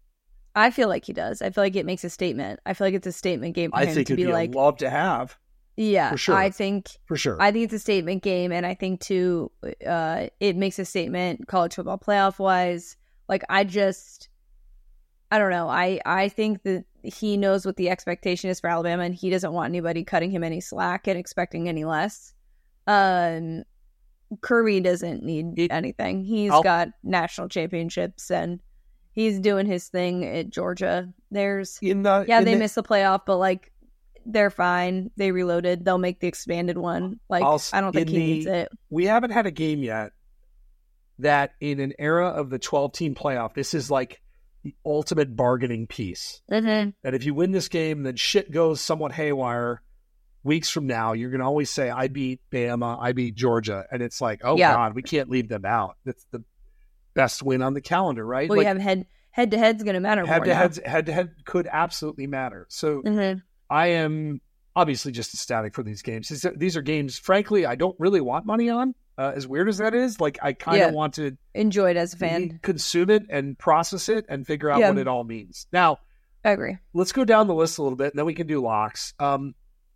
I feel like he does. I feel like it makes a statement. I feel like it's a statement game for I him think to it'd be be like, a love to have. Yeah, For sure. I think For sure. I think it's a statement game, and I think too, uh, it makes a statement college football playoff wise. Like I just, I don't know. I I think that he knows what the expectation is for Alabama, and he doesn't want anybody cutting him any slack and expecting any less. Um, Kirby doesn't need It- anything. He's I'll- got national championships, and he's doing his thing at Georgia. There's in the, yeah, in they the, missed the playoff, but like they're fine. They reloaded. They'll make the expanded one. Like I'll- I don't think in he the- needs it. We haven't had a game yet that in an era of the twelve-team playoff, this is like the ultimate bargaining piece. Mm-hmm. That if you win this game, then shit goes somewhat haywire. Weeks from now, you're going to always say, I beat Bama, I beat Georgia. And it's like, oh, Yeah. God, we can't leave them out. That's the best win on the calendar, right? Well, like, you have head head to head's going to matter head more to now. head, head to head could absolutely matter. So Mhm. I am obviously just ecstatic for these games. These are, these are games, frankly, I don't really want money on. Uh, as weird as that is, like I kind of Yeah. want to Enjoy it as a fan. consume it and process it and figure out Yeah. what it all means. Now, I agree. let's go down the list a little bit, and then we can do locks. Um,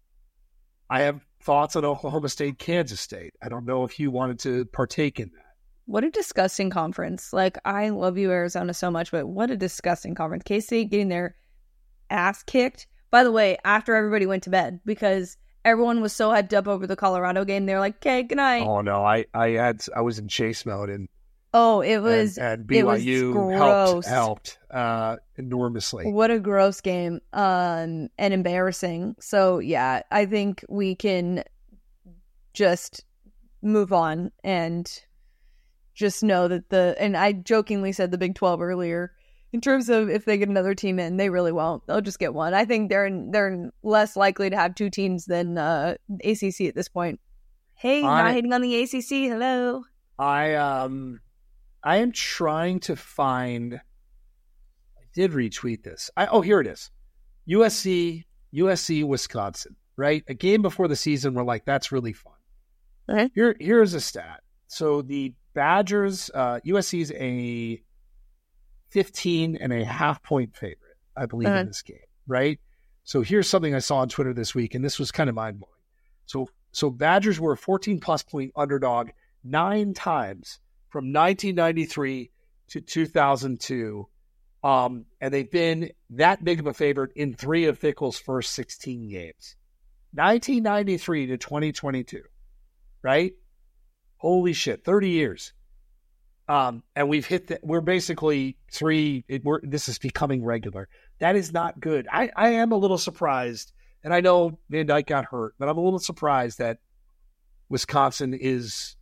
I have thoughts on Oklahoma State, Kansas State. I don't know if you wanted to partake in that. What a disgusting conference. Like, I love you, Arizona, so much, but what a disgusting conference. K-State getting their ass kicked. By the way, after everybody went to bed, because everyone was so hyped up over the Colorado game, they're like, okay, good night. Oh, Oh no, I I had I was in chase mode and it was, and, and it was B Y U gross. helped helped uh, enormously. What a gross game, um, and embarrassing. So, yeah, I think we can just move on and just know that the, and I jokingly said the Big twelve earlier, in terms of if they get another team in, they really won't. They'll just get one. I think they're they're less likely to have two teams than uh, A C C at this point. Hey, I- not hating on the A C C. Hello. I um I am trying to find. I did retweet this. I, oh, here it is. U S C, U S C, Wisconsin. Right, a game before the season. We're like, that's really fun. Okay. Here, here's a stat. So the Badgers, uh, U S C is a fifteen and a half point favorite, I believe, Uh-huh. in this game. Right. So here's something I saw on Twitter this week, and this was kind of mind blowing. So, so Badgers were a fourteen plus point underdog nine times from nineteen ninety-three to two thousand two. Um, and they've been that big of a favorite in three of Fickell's first sixteen games. nineteen ninety-three to twenty twenty-two, right? Holy shit, thirty years. Um, and we've hit that. We're basically three. It, we're, this is becoming regular. That is not good. I, I am a little surprised, and I know Van Dyke got hurt, but I'm a little surprised that Wisconsin is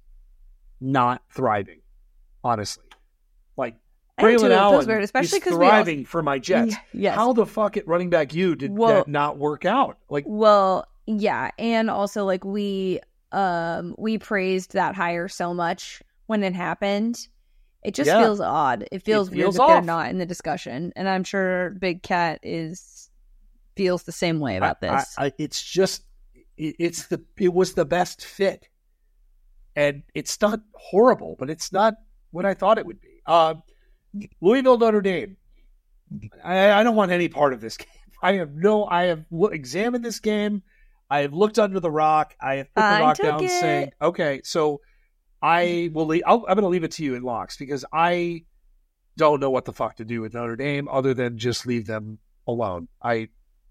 not thriving, honestly. Like, I am too. Braylon It feels Allen weird, especially is 'cause we all- thriving for my Jets. Y- yes. How the fuck at running back you did Well- that not work out? Like, Well, yeah, and also like we um we praised that hire so much when it happened. It just Yeah. feels odd. It feels, weird feels that they're off. not in the discussion, and I'm sure Big Cat is feels the same way about I- this. I, I, it's just, it, it's the, it was the best fit, and it's not horrible, but it's not what I thought it would be. Uh, Louisville, Notre Dame. I, I don't want any part of this game. I have no. I have lo- examined this game. I have looked under the rock. I have put the I rock took down, it. saying, "Okay, so I will. Leave, I'll, I'm going to leave it to you in locks because I don't know what the fuck to do with Notre Dame other than just leave them alone. I,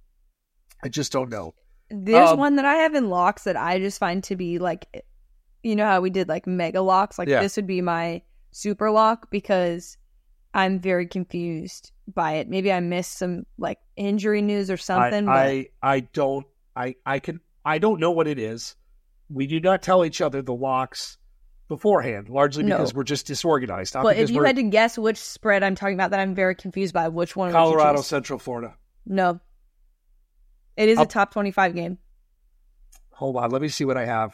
I just don't know. There's um, one that I have in locks that I just find to be like, you know how we did like mega locks? Like Yeah. this would be my super lock because I'm very confused by it. Maybe I missed some like injury news or something. I, I, I don't. I, I can. I don't know what it is. We do not tell each other the locks beforehand, largely No. because we're just disorganized. Not but, but because if you we're had to guess which spread I'm talking about that I'm very confused by, which one would you Colorado, choose? Central Florida. No. It is I'll- a top twenty-five game. Hold on, let me see what I have.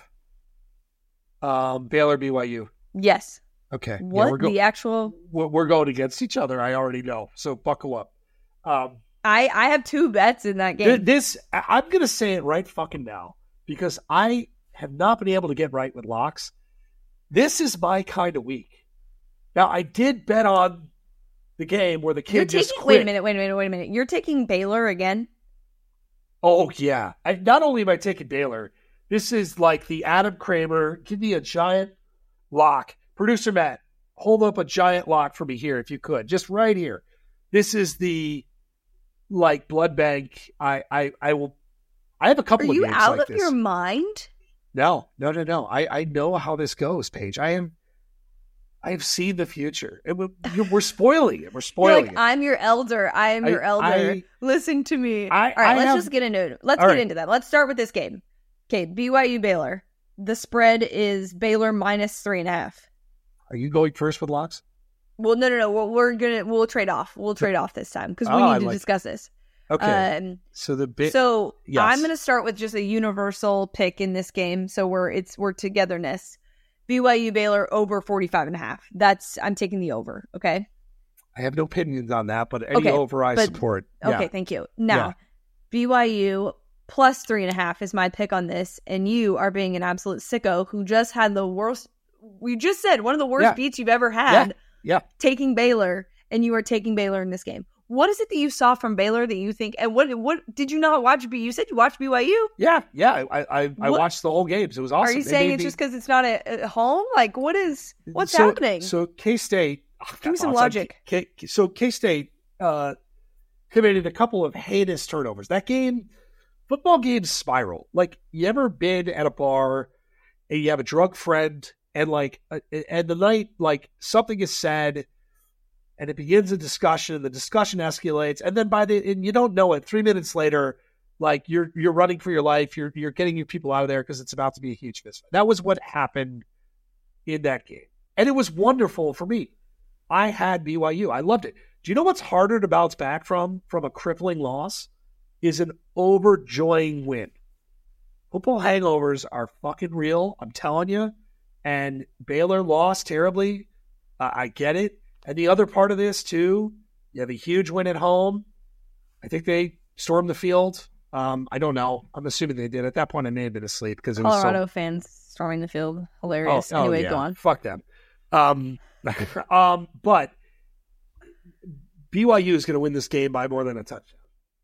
Um, Baylor, B Y U. Yes. Okay, yeah, What we're, go- the actual? we're we're going against each other. I already know, so buckle up. Um, I I have two bets in that game. th- this I- I'm going to say it right fucking now because I have not been able to get right with locks. This is my kind of week. Now I did bet on the game where the kid You're just taking. quit. Wait a minute. Wait a minute. Wait a minute. You're taking Baylor again. Oh, yeah. I, not only am I taking Baylor, this is like the Adam Kramer, give me a giant lock. Producer Matt, hold up a giant lock for me here if you could. Just right here. This is the, like, blood bank. I, I, I will, I have a couple Are of you games out like of this. your mind? No, no, no, no. I, I know how this goes, Paige. I am, I have seen the future. It, we're spoiling it. We're spoiling You're like, it. I'm your elder. I am I- your elder. I- Listen to me. I- All right, I let's have- just get into it. Let's All get right. into that. Let's start with this game. Okay, B Y U Baylor. The spread is Baylor minus three and a half. Are you going first with locks? Well, no, no, no. We're, we're gonna we'll trade off. We'll trade off this time because we Oh, need I to like- discuss this. Okay. Um, so the bit. so yes. I'm gonna start with just a universal pick in this game. So we're it's we're togetherness. B Y U Baylor over forty-five and a half. That's I'm taking the over. Okay. I have no opinions on that, but any Okay, over I but- support. Okay. Yeah. Thank you. Now, Yeah. B Y U plus three and a half is my pick on this, and you are being an absolute sicko who just had the worst. We just said one of the worst Yeah. beats you've ever had. Yeah. Taking Baylor, and you are taking Baylor in this game. What is it that you saw from Baylor that you think? And what what did you not watch? B? You said you watched B Y U. Yeah. Yeah. I I, I What- watched the whole games. It was awesome. Are you They saying made it's me- just because it's not at, at home? Like, what is what's so, happening? So K State. Give me some logic. K, so K State uh, committed a couple of heinous turnovers. That game, football games spiral. Like, you ever been at a bar and you have a drug friend, and like, uh, and the night like something is said, and it begins a discussion, and the discussion escalates, and then by the and you don't know it, three minutes later, like you're you're running for your life, you're you're getting your people out of there because it's about to be a huge fist. That was what happened in that game, and it was wonderful for me. I had B Y U. I loved it. Do you know what's harder to bounce back from from a crippling loss? Is an overjoying win. Football hangovers are fucking real. I'm telling you. And Baylor lost terribly. Uh, I get it. And the other part of this too, you have a huge win at home. I think they stormed the field. Um, I don't know. I'm assuming they did. At that point, I may have been asleep because it was Colorado so... fans storming the field, hilarious. Oh, oh, anyway, yeah. go on. Fuck them. Um, um, but B Y U is going to win this game by more than a touchdown.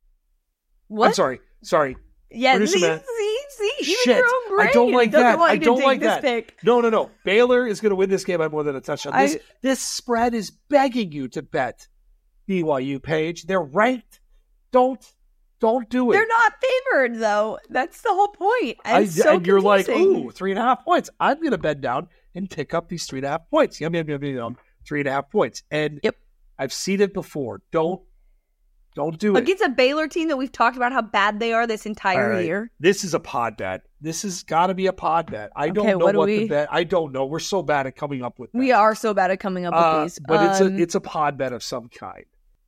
What? I'm sorry. Sorry. Yeah, Producer see, Matt. see, see, even Shit. your own brain I don't like doesn't that. want I you to don't take like this that. pick. No, no, no. Baylor is going to win this game by more than a touchdown. This, I- this spread is begging you to bet B Y U, Page. They're ranked. Don't, don't do it. They're not favored though. That's the whole point. And I, it's so and you're like, confusing. ooh, three and a half points. I'm going to bend down and pick up these three and a half points. Yum, yum, yum, yum, yum. Three and a half points. And Yep. I've seen it before. Don't, don't do it. Against a Baylor team that we've talked about how bad they are this entire All right. year. This is a pod bet. This has got to be a pod bet. I don't Okay, know what what, do the we- bet. I don't know. We're so bad at coming up with. We bets. are so bad at coming up with Uh, these. but it's Um, a it's a pod bet of some kind.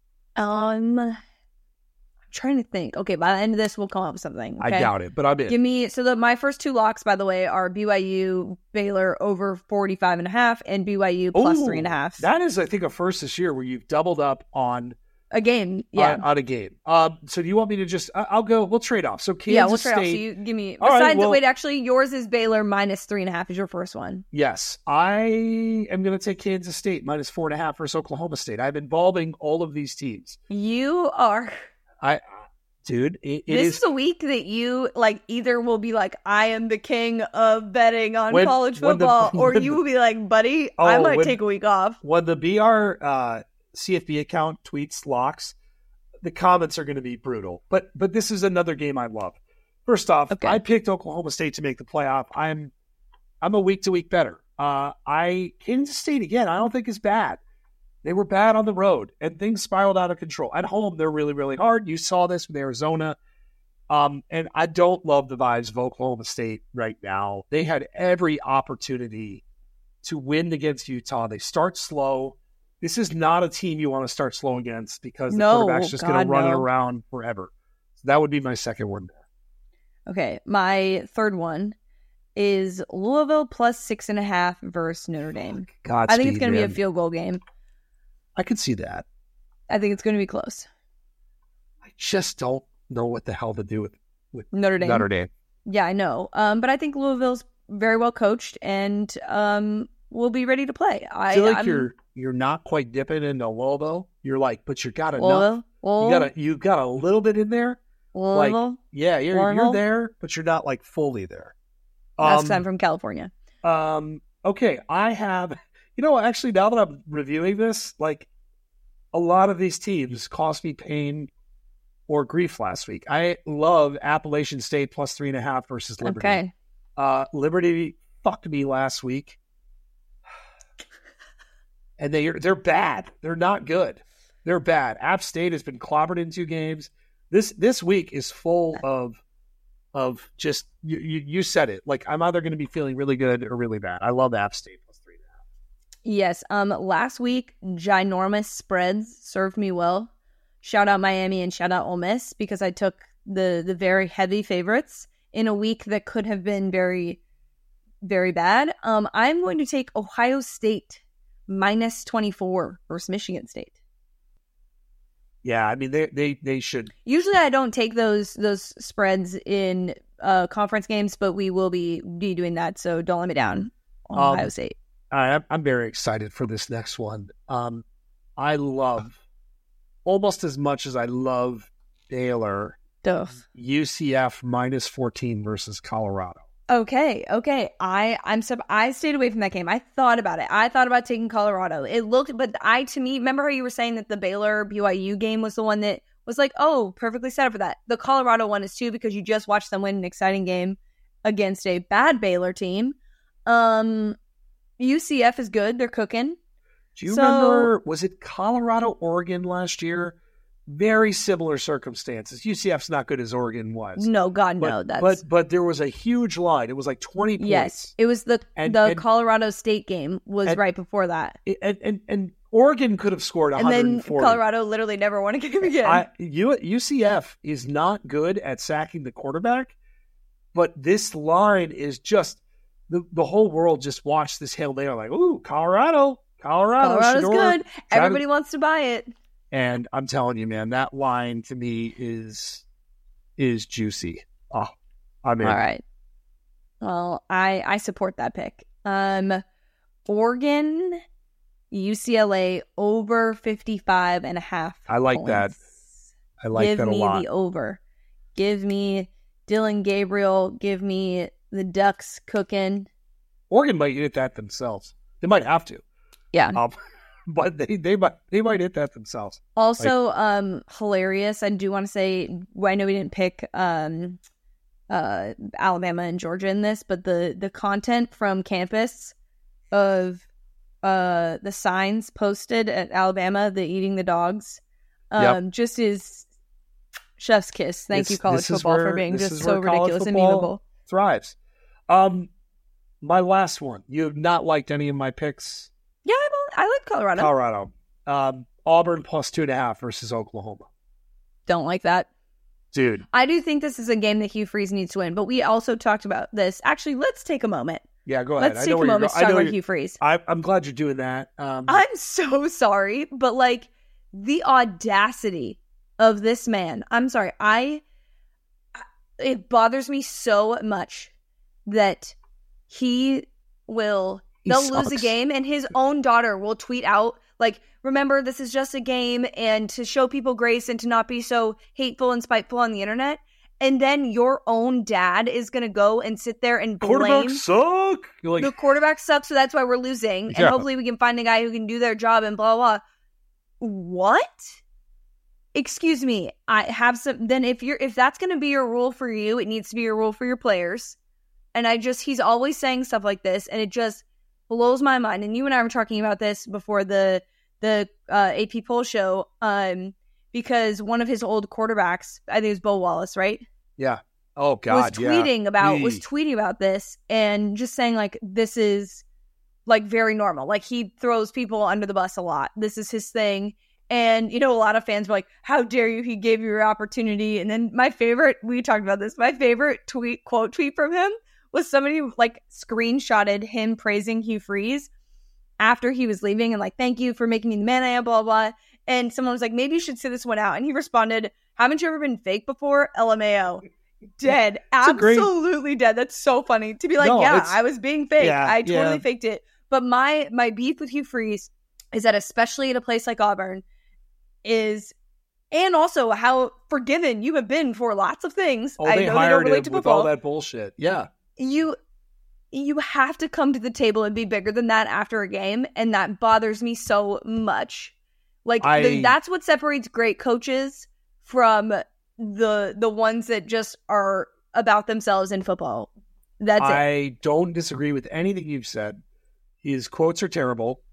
um, I'm trying to think. Okay, by the end of this, we'll come up with something. I okay? doubt it, but I'm in. Give me so the my first two locks, by the way, are B Y U Baylor over forty-five and a half and B Y U plus Ooh, three and a half. That is, I think, a first this year where you've doubled up on a game. Yeah. on, on a game. Um, so do you want me to just? I- I'll go. We'll trade off. So Kansas yeah, we'll trade State. off. So you give me All right, besides well- wait, actually yours is Baylor minus three and a half is your first one. Yes, I am going to take Kansas State minus four and a half versus Oklahoma State. I'm involving all of these teams. You are I, dude, it, it this is is a week that you like either will be like, I am the king of betting on When- college when the- football, or when you the- will be like, buddy, I Oh, might when- take a week off. when the B R uh, C F B account tweets locks, the comments are going to be brutal. But but this is another game I love. First off, Okay. I picked Oklahoma State to make the playoff. I'm I'm a week to week better. Uh, I Kansas State again. I don't think is bad. They were bad on the road, and things spiraled out of control. At home, they're really really hard. You saw this with Arizona. Um, and I don't love the vibes of Oklahoma State right now. They had every opportunity to win against Utah. They start slow. This is not a team you want to start slow against because the No, quarterback's just going God, to run it no. around forever. So that would be my second one there. Okay, my third one is Louisville plus six and a half versus Notre Dame. Godspeed, I think it's going to be a man. field goal game. I could see that. I think it's going to be close. I just don't know what the hell to do with, with Notre Dame. Notre Dame. Yeah, I know. Um, but I think Louisville's very well coached and um will be ready to play. I, I feel like I'm, you're you're not quite dipping into Louisville. You're like, but you got enough. Louisville. Well, You got a you got a little bit in there. Louisville? Like, yeah, you're Louisville? you're there, but you're not like fully there. That's Um, 'cause I'm from California. Um, okay, I have, you know, actually, now that I'm reviewing this, like, a lot of these teams caused me pain or grief last week. I love Appalachian State plus three and a half versus Liberty. Okay. Uh, Liberty fucked me last week. And they, they're bad. They're not good. They're bad. App State has been clobbered in two games. This this week is full of of just, you, you, you said it. Like, I'm either going to be feeling really good or really bad. I love App State plus three and a half. Yes. Um. Last week, ginormous spreads served me well. Shout out Miami and shout out Ole Miss because I took the the very heavy favorites in a week that could have been very, very bad. Um. I'm going to take Ohio State minus twenty-four versus Michigan State. Yeah, I mean, they they they should. Usually I don't take those those spreads in uh, conference games, but we will be, be doing that, so don't let me down on Um, Ohio State. I, I'm very excited for this next one. Um, I love, almost as much as I love Baylor, Duh. U C F minus fourteen versus Colorado. Okay, okay. I I'm sub- I stayed away from that game. I thought about it. I thought about taking Colorado. It looked, but I to me, remember how you were saying that the Baylor B Y U game was the one that was like, oh, perfectly set up for that. The Colorado one is too because you just watched them win an exciting game against a bad Baylor team. Um, U C F is good. They're cooking. Do you So- remember, was it Colorado, Oregon last year? Very similar circumstances. U C F's not good as Oregon was. No, God, but, no. That's but but there was a huge line. It was like twenty points. yes. It was the And- the and- Colorado State game was and- right before that, And, and, and Oregon could have scored and then one hundred forty. Colorado literally never won a game again. I, U, U C F is not good at sacking the quarterback, but this line is just, the, the whole world just watched this Hail Mary like, ooh, Colorado, Colorado. Colorodo's Shedeur, good. try to- Everybody wants to buy it. And I'm telling you, man, that line to me is is juicy. Oh, I mean, All right. Well, I I support that pick. Um, Oregon, U C L A over fifty-five and a half. I like that. points. I like Give that a me lot. the over. Give me Dylan Gabriel. Give me the Ducks cooking. Oregon might hit that themselves. They might have to, Yeah. um, but they they might they might hit that themselves. Also, um, hilarious. I do want to say, I know we didn't pick um, uh, Alabama and Georgia in this, but the the content from campus of uh the signs posted at Alabama, the eating the dogs, um, Yep. just is chef's kiss. Thank It's- you, college this is football, for where- being this just is so where college ridiculous and football memeable. thrives. Um, my last one. You have not liked any of my picks. Yeah, I, I like Colorado. Colorado, um, Auburn plus two and a half versus Oklahoma. Don't like that. Dude, I do think this is a game that Hugh Freeze needs to win, but we also talked about this. Actually, let's take a moment. yeah, go ahead. Let's I take know a where you're moment go- to I talk know about you're- Hugh Freeze. I, I'm glad you're doing that. Um, I'm so sorry, but like the audacity of this man. I'm sorry. I it bothers me so much that he will He they'll lose a sucks. game and his own daughter will tweet out like, remember, this is just a game, and to show people grace and to not be so hateful and spiteful on the internet. And then your own dad is going to go and sit there and blame quarterbacks suck. You're like, the quarterback sucks, so that's why we're losing. And Yeah. hopefully we can find a guy who can do their job and blah, blah, blah. What? Excuse me. I have some, then if you're, if that's going to be your rule for you, it needs to be your rule for your players. And I just, he's always saying stuff like this, and it just blows my mind. And you and I were talking about this before the, the uh, A P poll show, um, because one of his old quarterbacks, I think it was Bo Wallace, right? yeah. Oh God, was tweeting yeah. about was Eee. tweeting about this and just saying like this is like very normal. Like he throws people under the bus a lot. This is his thing. And you know, a lot of fans were like, "How dare you? He gave you your opportunity." And then my favorite, we talked about this. My favorite tweet quote tweet from him was somebody like screenshotted him praising Hugh Freeze after he was leaving and like, "Thank you for making me the man I am." Blah blah. And someone was like, "Maybe you should sit this one out." And he responded, "Haven't you ever been fake before? L M A O." Dead. a great- Absolutely dead. That's so funny. To be like, No, yeah, it's- I was being fake. Yeah, I totally yeah. faked it. But my my beef with Hugh Freeze is that especially at a place like Auburn is and also how forgiven you have been for lots of things. Oh, I they know they hired don't relate him to with football. all that bullshit. Yeah. You you have to come to the table and be bigger than that after a game, and that bothers me so much. Like I, the, that's what separates great coaches from the the ones that just are about themselves in football. That's I it. don't disagree with anything you've said. His quotes are terrible.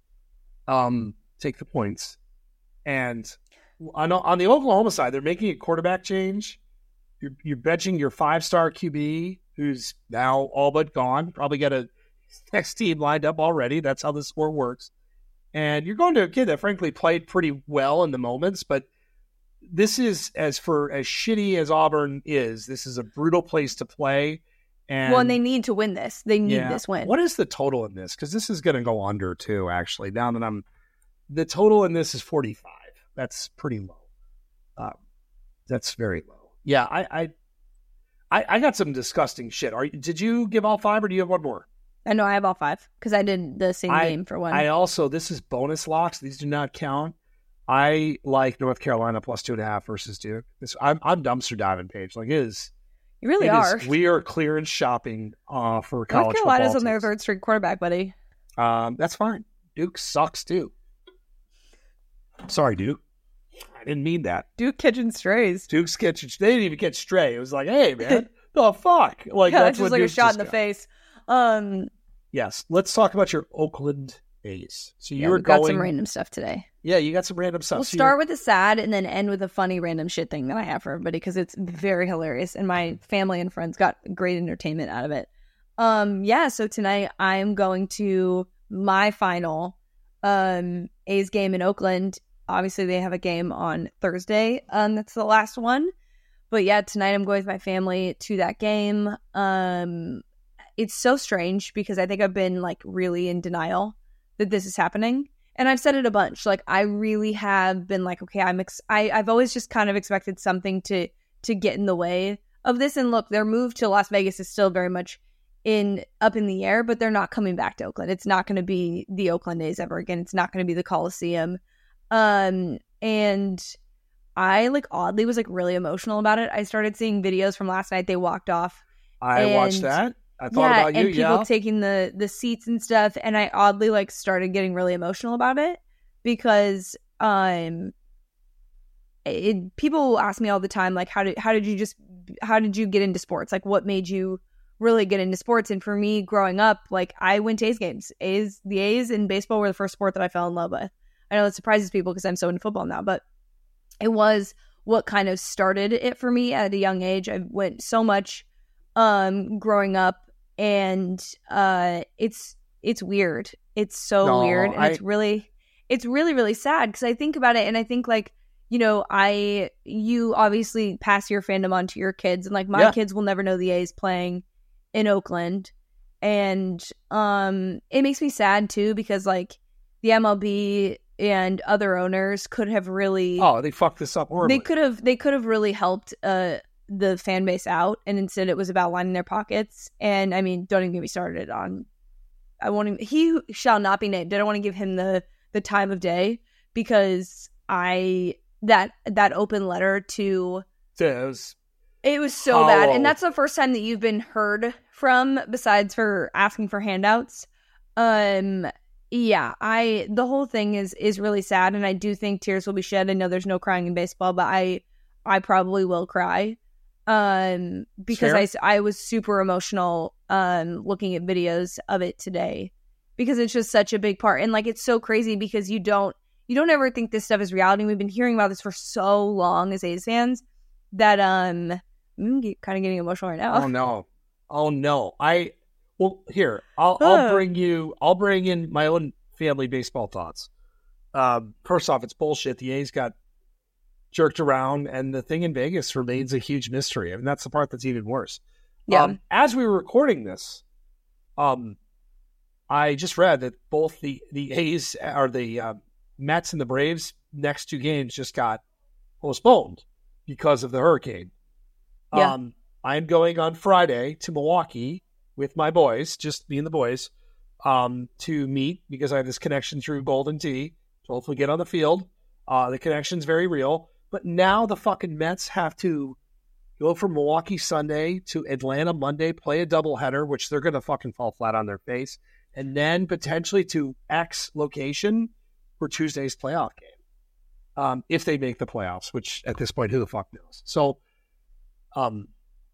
Um, take the points. And on, on the Oklahoma side, they're making a quarterback change. You're, you're benching your five-star Q B, who's now all but gone. Probably got a next team lined up already. That's how the sport works. And you're going to a kid that frankly played pretty well in the moments, but this is, as for as shitty as Auburn is, this is a brutal place to play. And Well, and they need to win this. They need yeah, this win. What is the total in this? Because this is going to go under too, actually. Now that I'm, the total in this is forty-five. That's pretty low. Um, that's very low. Yeah, I, I, I, I got some disgusting shit. Are did you give all five, or do you have one more? I know I have all five because I did the same I, game for one. I also, this is bonus locks. These do not count. I like North Carolina plus two and a half versus Duke. This, I'm, I'm dumpster diving, Paige. Like it is. You really it are. Is, we are clearance shopping uh, for college North Carolina's football on their teams. third string quarterback, buddy. Um, that's fine. Duke sucks too. Sorry, Duke. I didn't mean that. Duke catching strays. Duke's catching. They didn't even catch stray. It was like, hey man, the fuck? Like Yeah, that's just what like Duke's a shot just in the got. face. Um, Yes. Let's talk about your Oakland A's. So yeah, you're we've got going. some random stuff today. Yeah, you got some random stuff. We'll So start with the sad and then end with a funny random shit thing that I have for everybody because it's very hilarious and my family and friends got great entertainment out of it. Um, yeah, so tonight I'm going to my final um A's game in Oakland. Obviously, they have a game on Thursday. Um, that's the last one. But yeah, tonight I'm going with my family to that game. Um, it's so strange because I think I've been like really in denial that this is happening. And I've said it a bunch. Like I really have been like, okay, I'm ex- I, I've always just kind of expected something to to get in the way of this. And look, their move to Las Vegas is still very much in up in the air, but they're not coming back to Oakland. It's not going to be the Oakland A's ever again. It's not going to be the Coliseum. Um, and I like oddly was like really emotional about it. I started seeing videos from last night. They walked off. I and, watched that. I thought yeah, about you. and people Yeah. taking the the seats and stuff. And I oddly like started getting really emotional about it because um, it, people will ask me all the time like, how did how did you just how did you get into sports? Like, what made you really get into sports? And for me, growing up, like I went to A's games. A's the A's and baseball were the first sport that I fell in love with. I know it surprises people because I'm so into football now, but it was what kind of started it for me at a young age. I went so much um, growing up, and uh, it's it's weird. It's so No, weird, and I- it's really it's really really sad because I think about it, and I think like you know, I you obviously pass your fandom on to your kids, and like my Yeah. kids will never know the A's playing in Oakland, and um, it makes me sad too because like the M L B and other owners could have really Oh, they fucked this up horribly. they could have they could have really helped uh the fan base out, and instead it was about lining their pockets. And I mean, don't even get me started on I won't even, he who shall not be named. I don't want to give him the the time of day because I that that open letter to Yeah, it was- it was so bad. Hollow. And that's the first time that you've been heard from besides for asking for handouts. Um yeah, I the whole thing is is really sad, and I do think tears will be shed. I know there's no crying in baseball, but I I probably will cry. Um because Fair. I s- I was super emotional um looking at videos of it today because it's just such a big part. And like it's so crazy because you don't you don't ever think this stuff is reality. We've been hearing about this for so long as A's fans that um I'm kind of getting emotional right now. oh no, oh no. I well here. I'll I'll Ugh. bring you. I'll bring in my own family baseball thoughts. Um, first off, it's bullshit. The A's got jerked around, and the thing in Vegas remains a huge mystery. I mean, that's the part that's even worse. Yeah. Um, as we were recording this, um, I just read that both the the A's or the uh, Mets and the Braves next two games just got postponed because of the hurricane. Yeah. Um, I'm going on Friday to Milwaukee with my boys, just me and the boys, um, to meet because I have this connection through Golden Tee to hopefully get on the field. Uh, the connection's very real. But now the fucking Mets have to go from Milwaukee Sunday to Atlanta Monday, play a doubleheader, which they're going to fucking fall flat on their face, and then potentially to X location for Tuesday's playoff game. Um, if they make the playoffs, which at this point, who the fuck knows? So, um,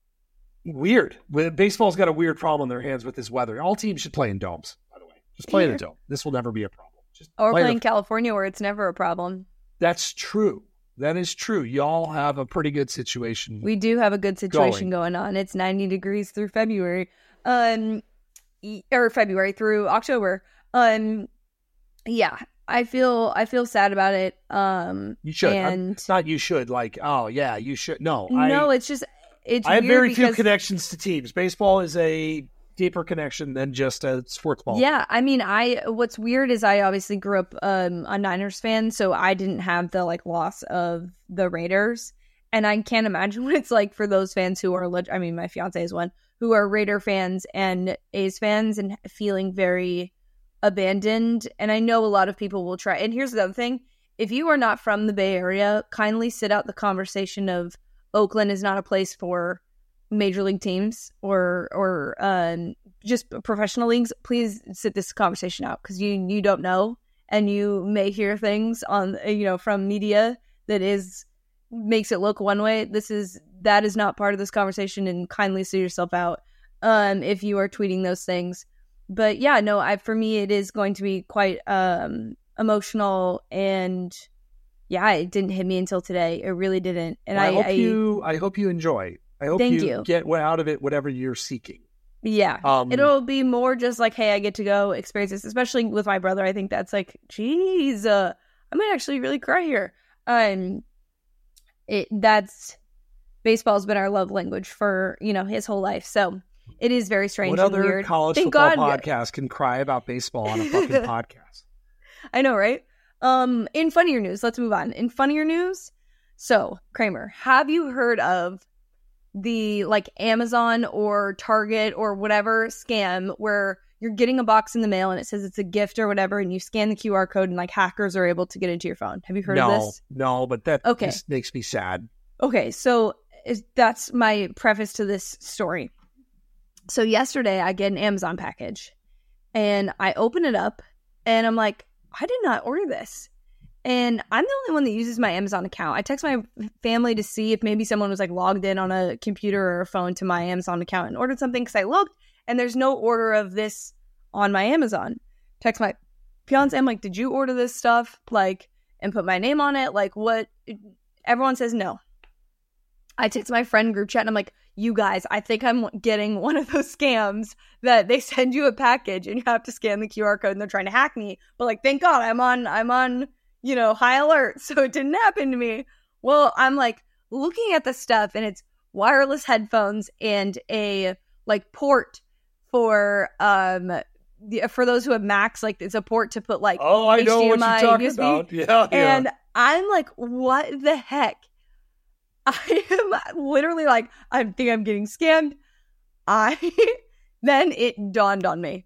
weird. Baseball's got a weird problem on their hands with this weather. All teams should play in domes, by the way. Just play in a dome. This will never be a problem. Just or play play in the... California where it's never a problem. That's true. That is true. Y'all have a pretty good situation. We do have a good situation going, going on. It's ninety degrees through February, um, or February through October. Um, yeah. I feel I feel sad about it. Um, you should. And I'm, not you should. Like, oh, yeah, you should. No. No, I, it's just, it's I have weird very because, few connections to teams. Baseball is a deeper connection than just a sports ball. Yeah, I mean, I, what's weird is I obviously grew up um, a Niners fan, so I didn't have the, like, loss of the Raiders. And I can't imagine what it's like for those fans who are, leg- I mean, my fiance is one, who are Raider fans and A's fans and feeling very abandoned. And I know a lot of people will try. And here's the other thing. If you are not from the Bay Area, kindly sit out the conversation of Oakland is not a place for major league teams or or um, just professional leagues. Please sit this conversation out because you you don't know, and you may hear things on you know from media that is makes it look one way. This is that is not part of this conversation, and kindly sit yourself out um, if you are tweeting those things. But yeah, no, I for me it is going to be quite um, emotional, and yeah, it didn't hit me until today. It really didn't. And well, I, I hope I, you I hope you enjoy. I hope Thank you, you. get out of it whatever you're seeking. Yeah, um, it'll be more just like, hey, I get to go experience this, especially with my brother. I think that's like, geez, uh, I might actually really cry here. Um, it that's baseball's been our love language for you know his whole life, so. It is very strange what and other weird. college Thank football God. podcast can cry about baseball on a fucking podcast? I know, right? Um, in funnier news, let's move on. In funnier news, so Kramer, have you heard of the like Amazon or Target or whatever scam where you're getting a box in the mail and it says it's a gift or whatever, and you scan the Q R code and like hackers are able to get into your phone? Have you heard no, of this? No, but that okay. just makes me sad. Okay, so is, that's my preface to this story. So yesterday I get an Amazon package and I open it up and I'm like, I did not order this. And I'm the only one that uses my Amazon account. I text my family to see if maybe someone was like logged in on a computer or a phone to my Amazon account and ordered something because I looked and there's no order of this on my Amazon. Text my fiance, I'm like, did you order this stuff? Like, and put my name on it? Like, what? Everyone says no. I text my friend group chat and I'm like, you guys, I think I'm getting one of those scams that they send you a package and you have to scan the Q R code and they're trying to hack me. But like, thank God I'm on, I'm on, you know, high alert. So it didn't happen to me. Well, I'm like looking at the stuff and it's wireless headphones and a like port for, um, the, for those who have Macs, like it's a port to put like, oh, I know H D M I, what you're talking U S B. about. Yeah, yeah. And I'm like, what the heck? I am literally like, I think I'm getting scammed. I then it dawned on me.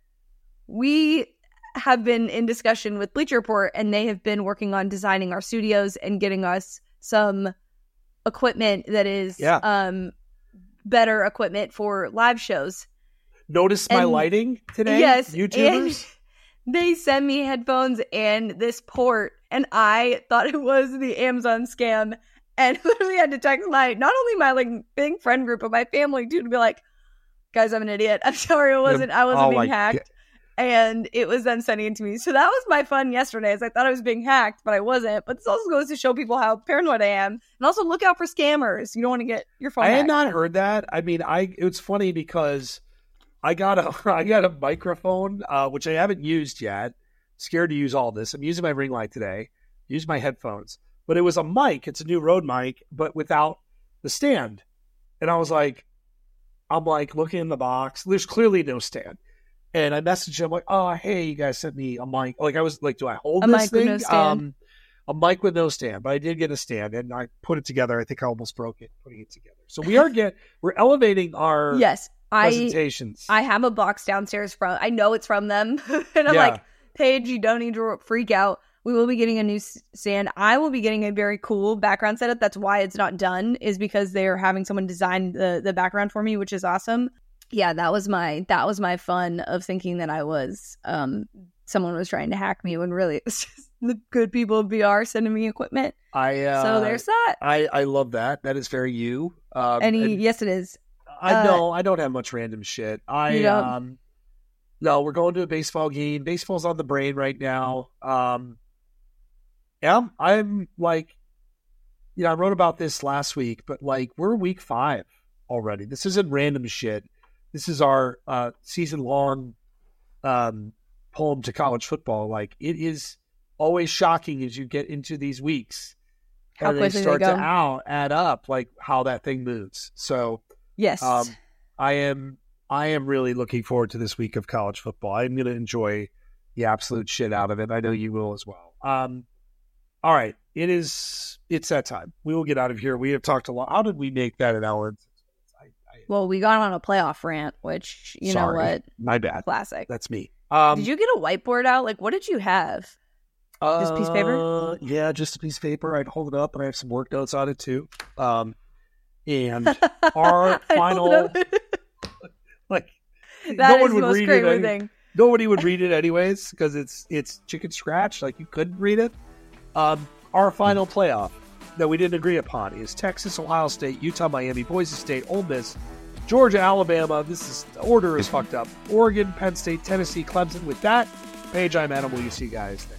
We have been in discussion with Bleacher Report, and they have been working on designing our studios and getting us some equipment that is yeah. um better equipment for live shows. Notice my and, lighting today? Yes. YouTubers? They sent me headphones and this port, and I thought it was the Amazon scam. And literally had to text my, not only my like big friend group, but my family too, to be like, guys, I'm an idiot. I'm sorry I wasn't, I wasn't oh being hacked. God. And it was then sending it to me. So that was my fun yesterday, is I thought I was being hacked, but I wasn't. But this also goes to show people how paranoid I am. And also look out for scammers. You don't want to get your phone I hacked. had not heard that. I mean, I it's funny because I got a I got a microphone, uh, which I haven't used yet. Scared to use all this. I'm using my ring light today. Use my headphones. But it was a mic. It's a new Rode mic, but without the stand. And I was like, I'm like looking in the box. There's clearly no stand. And I messaged him like, oh, hey, you guys sent me a mic. Like I was like, do I hold a this mic thing? With no stand. Um, a mic with no stand. But I did get a stand, and I put it together. I think I almost broke it putting it together. So we are get we're elevating our yes, presentations. I I have a box downstairs from. I know it's from them, and I'm yeah. like, Paige, you don't need to freak out. We will be getting a new stand. I will be getting a very cool background setup. That's why it's not done, is because they're having someone design the, the background for me, which is awesome. Yeah, that was my that was my fun of thinking that I was um someone was trying to hack me when really it was just the good people of B R sending me equipment. I uh, so there's that. I, I love that. That is very you. Um, and, he, and yes, it is. I uh, know I don't have much random shit. I um no, we're going to a baseball game. Baseball's on the brain right now. Um, yeah, I'm like, you know, I wrote about this last week, but like we're week five already. This isn't random shit. This is our uh, season long um, poem to college football. Like it is always shocking as you get into these weeks. How and they start they to out, add up like how that thing moves. So yes, um, I am I am really looking forward to this week of college football. I'm going to enjoy the absolute shit out of it. I know you will as well. Um, all right, it is it's that time. We will get out of here. We have talked a lot. How did we make that an hour? I, I, well, we got on a playoff rant, which you sorry, know what, my bad. Classic. That's me. Um, did you get a whiteboard out? Like, what did you have? Uh, just a piece of paper? Yeah, just a piece of paper. I'd hold it up, and I have some work notes on it too. Um, and our final, like, that no is one would the most read great it. thing. Nobody would read it anyways because it's it's chicken scratch. Like you couldn't read it. Um, our final playoff that we didn't agree upon is Texas, Ohio State, Utah, Miami, Boise State, Ole Miss, Georgia, Alabama. This is the order is fucked up. Oregon, Penn State, Tennessee, Clemson. With that, Paige, I'm Adam. Will you see you guys there?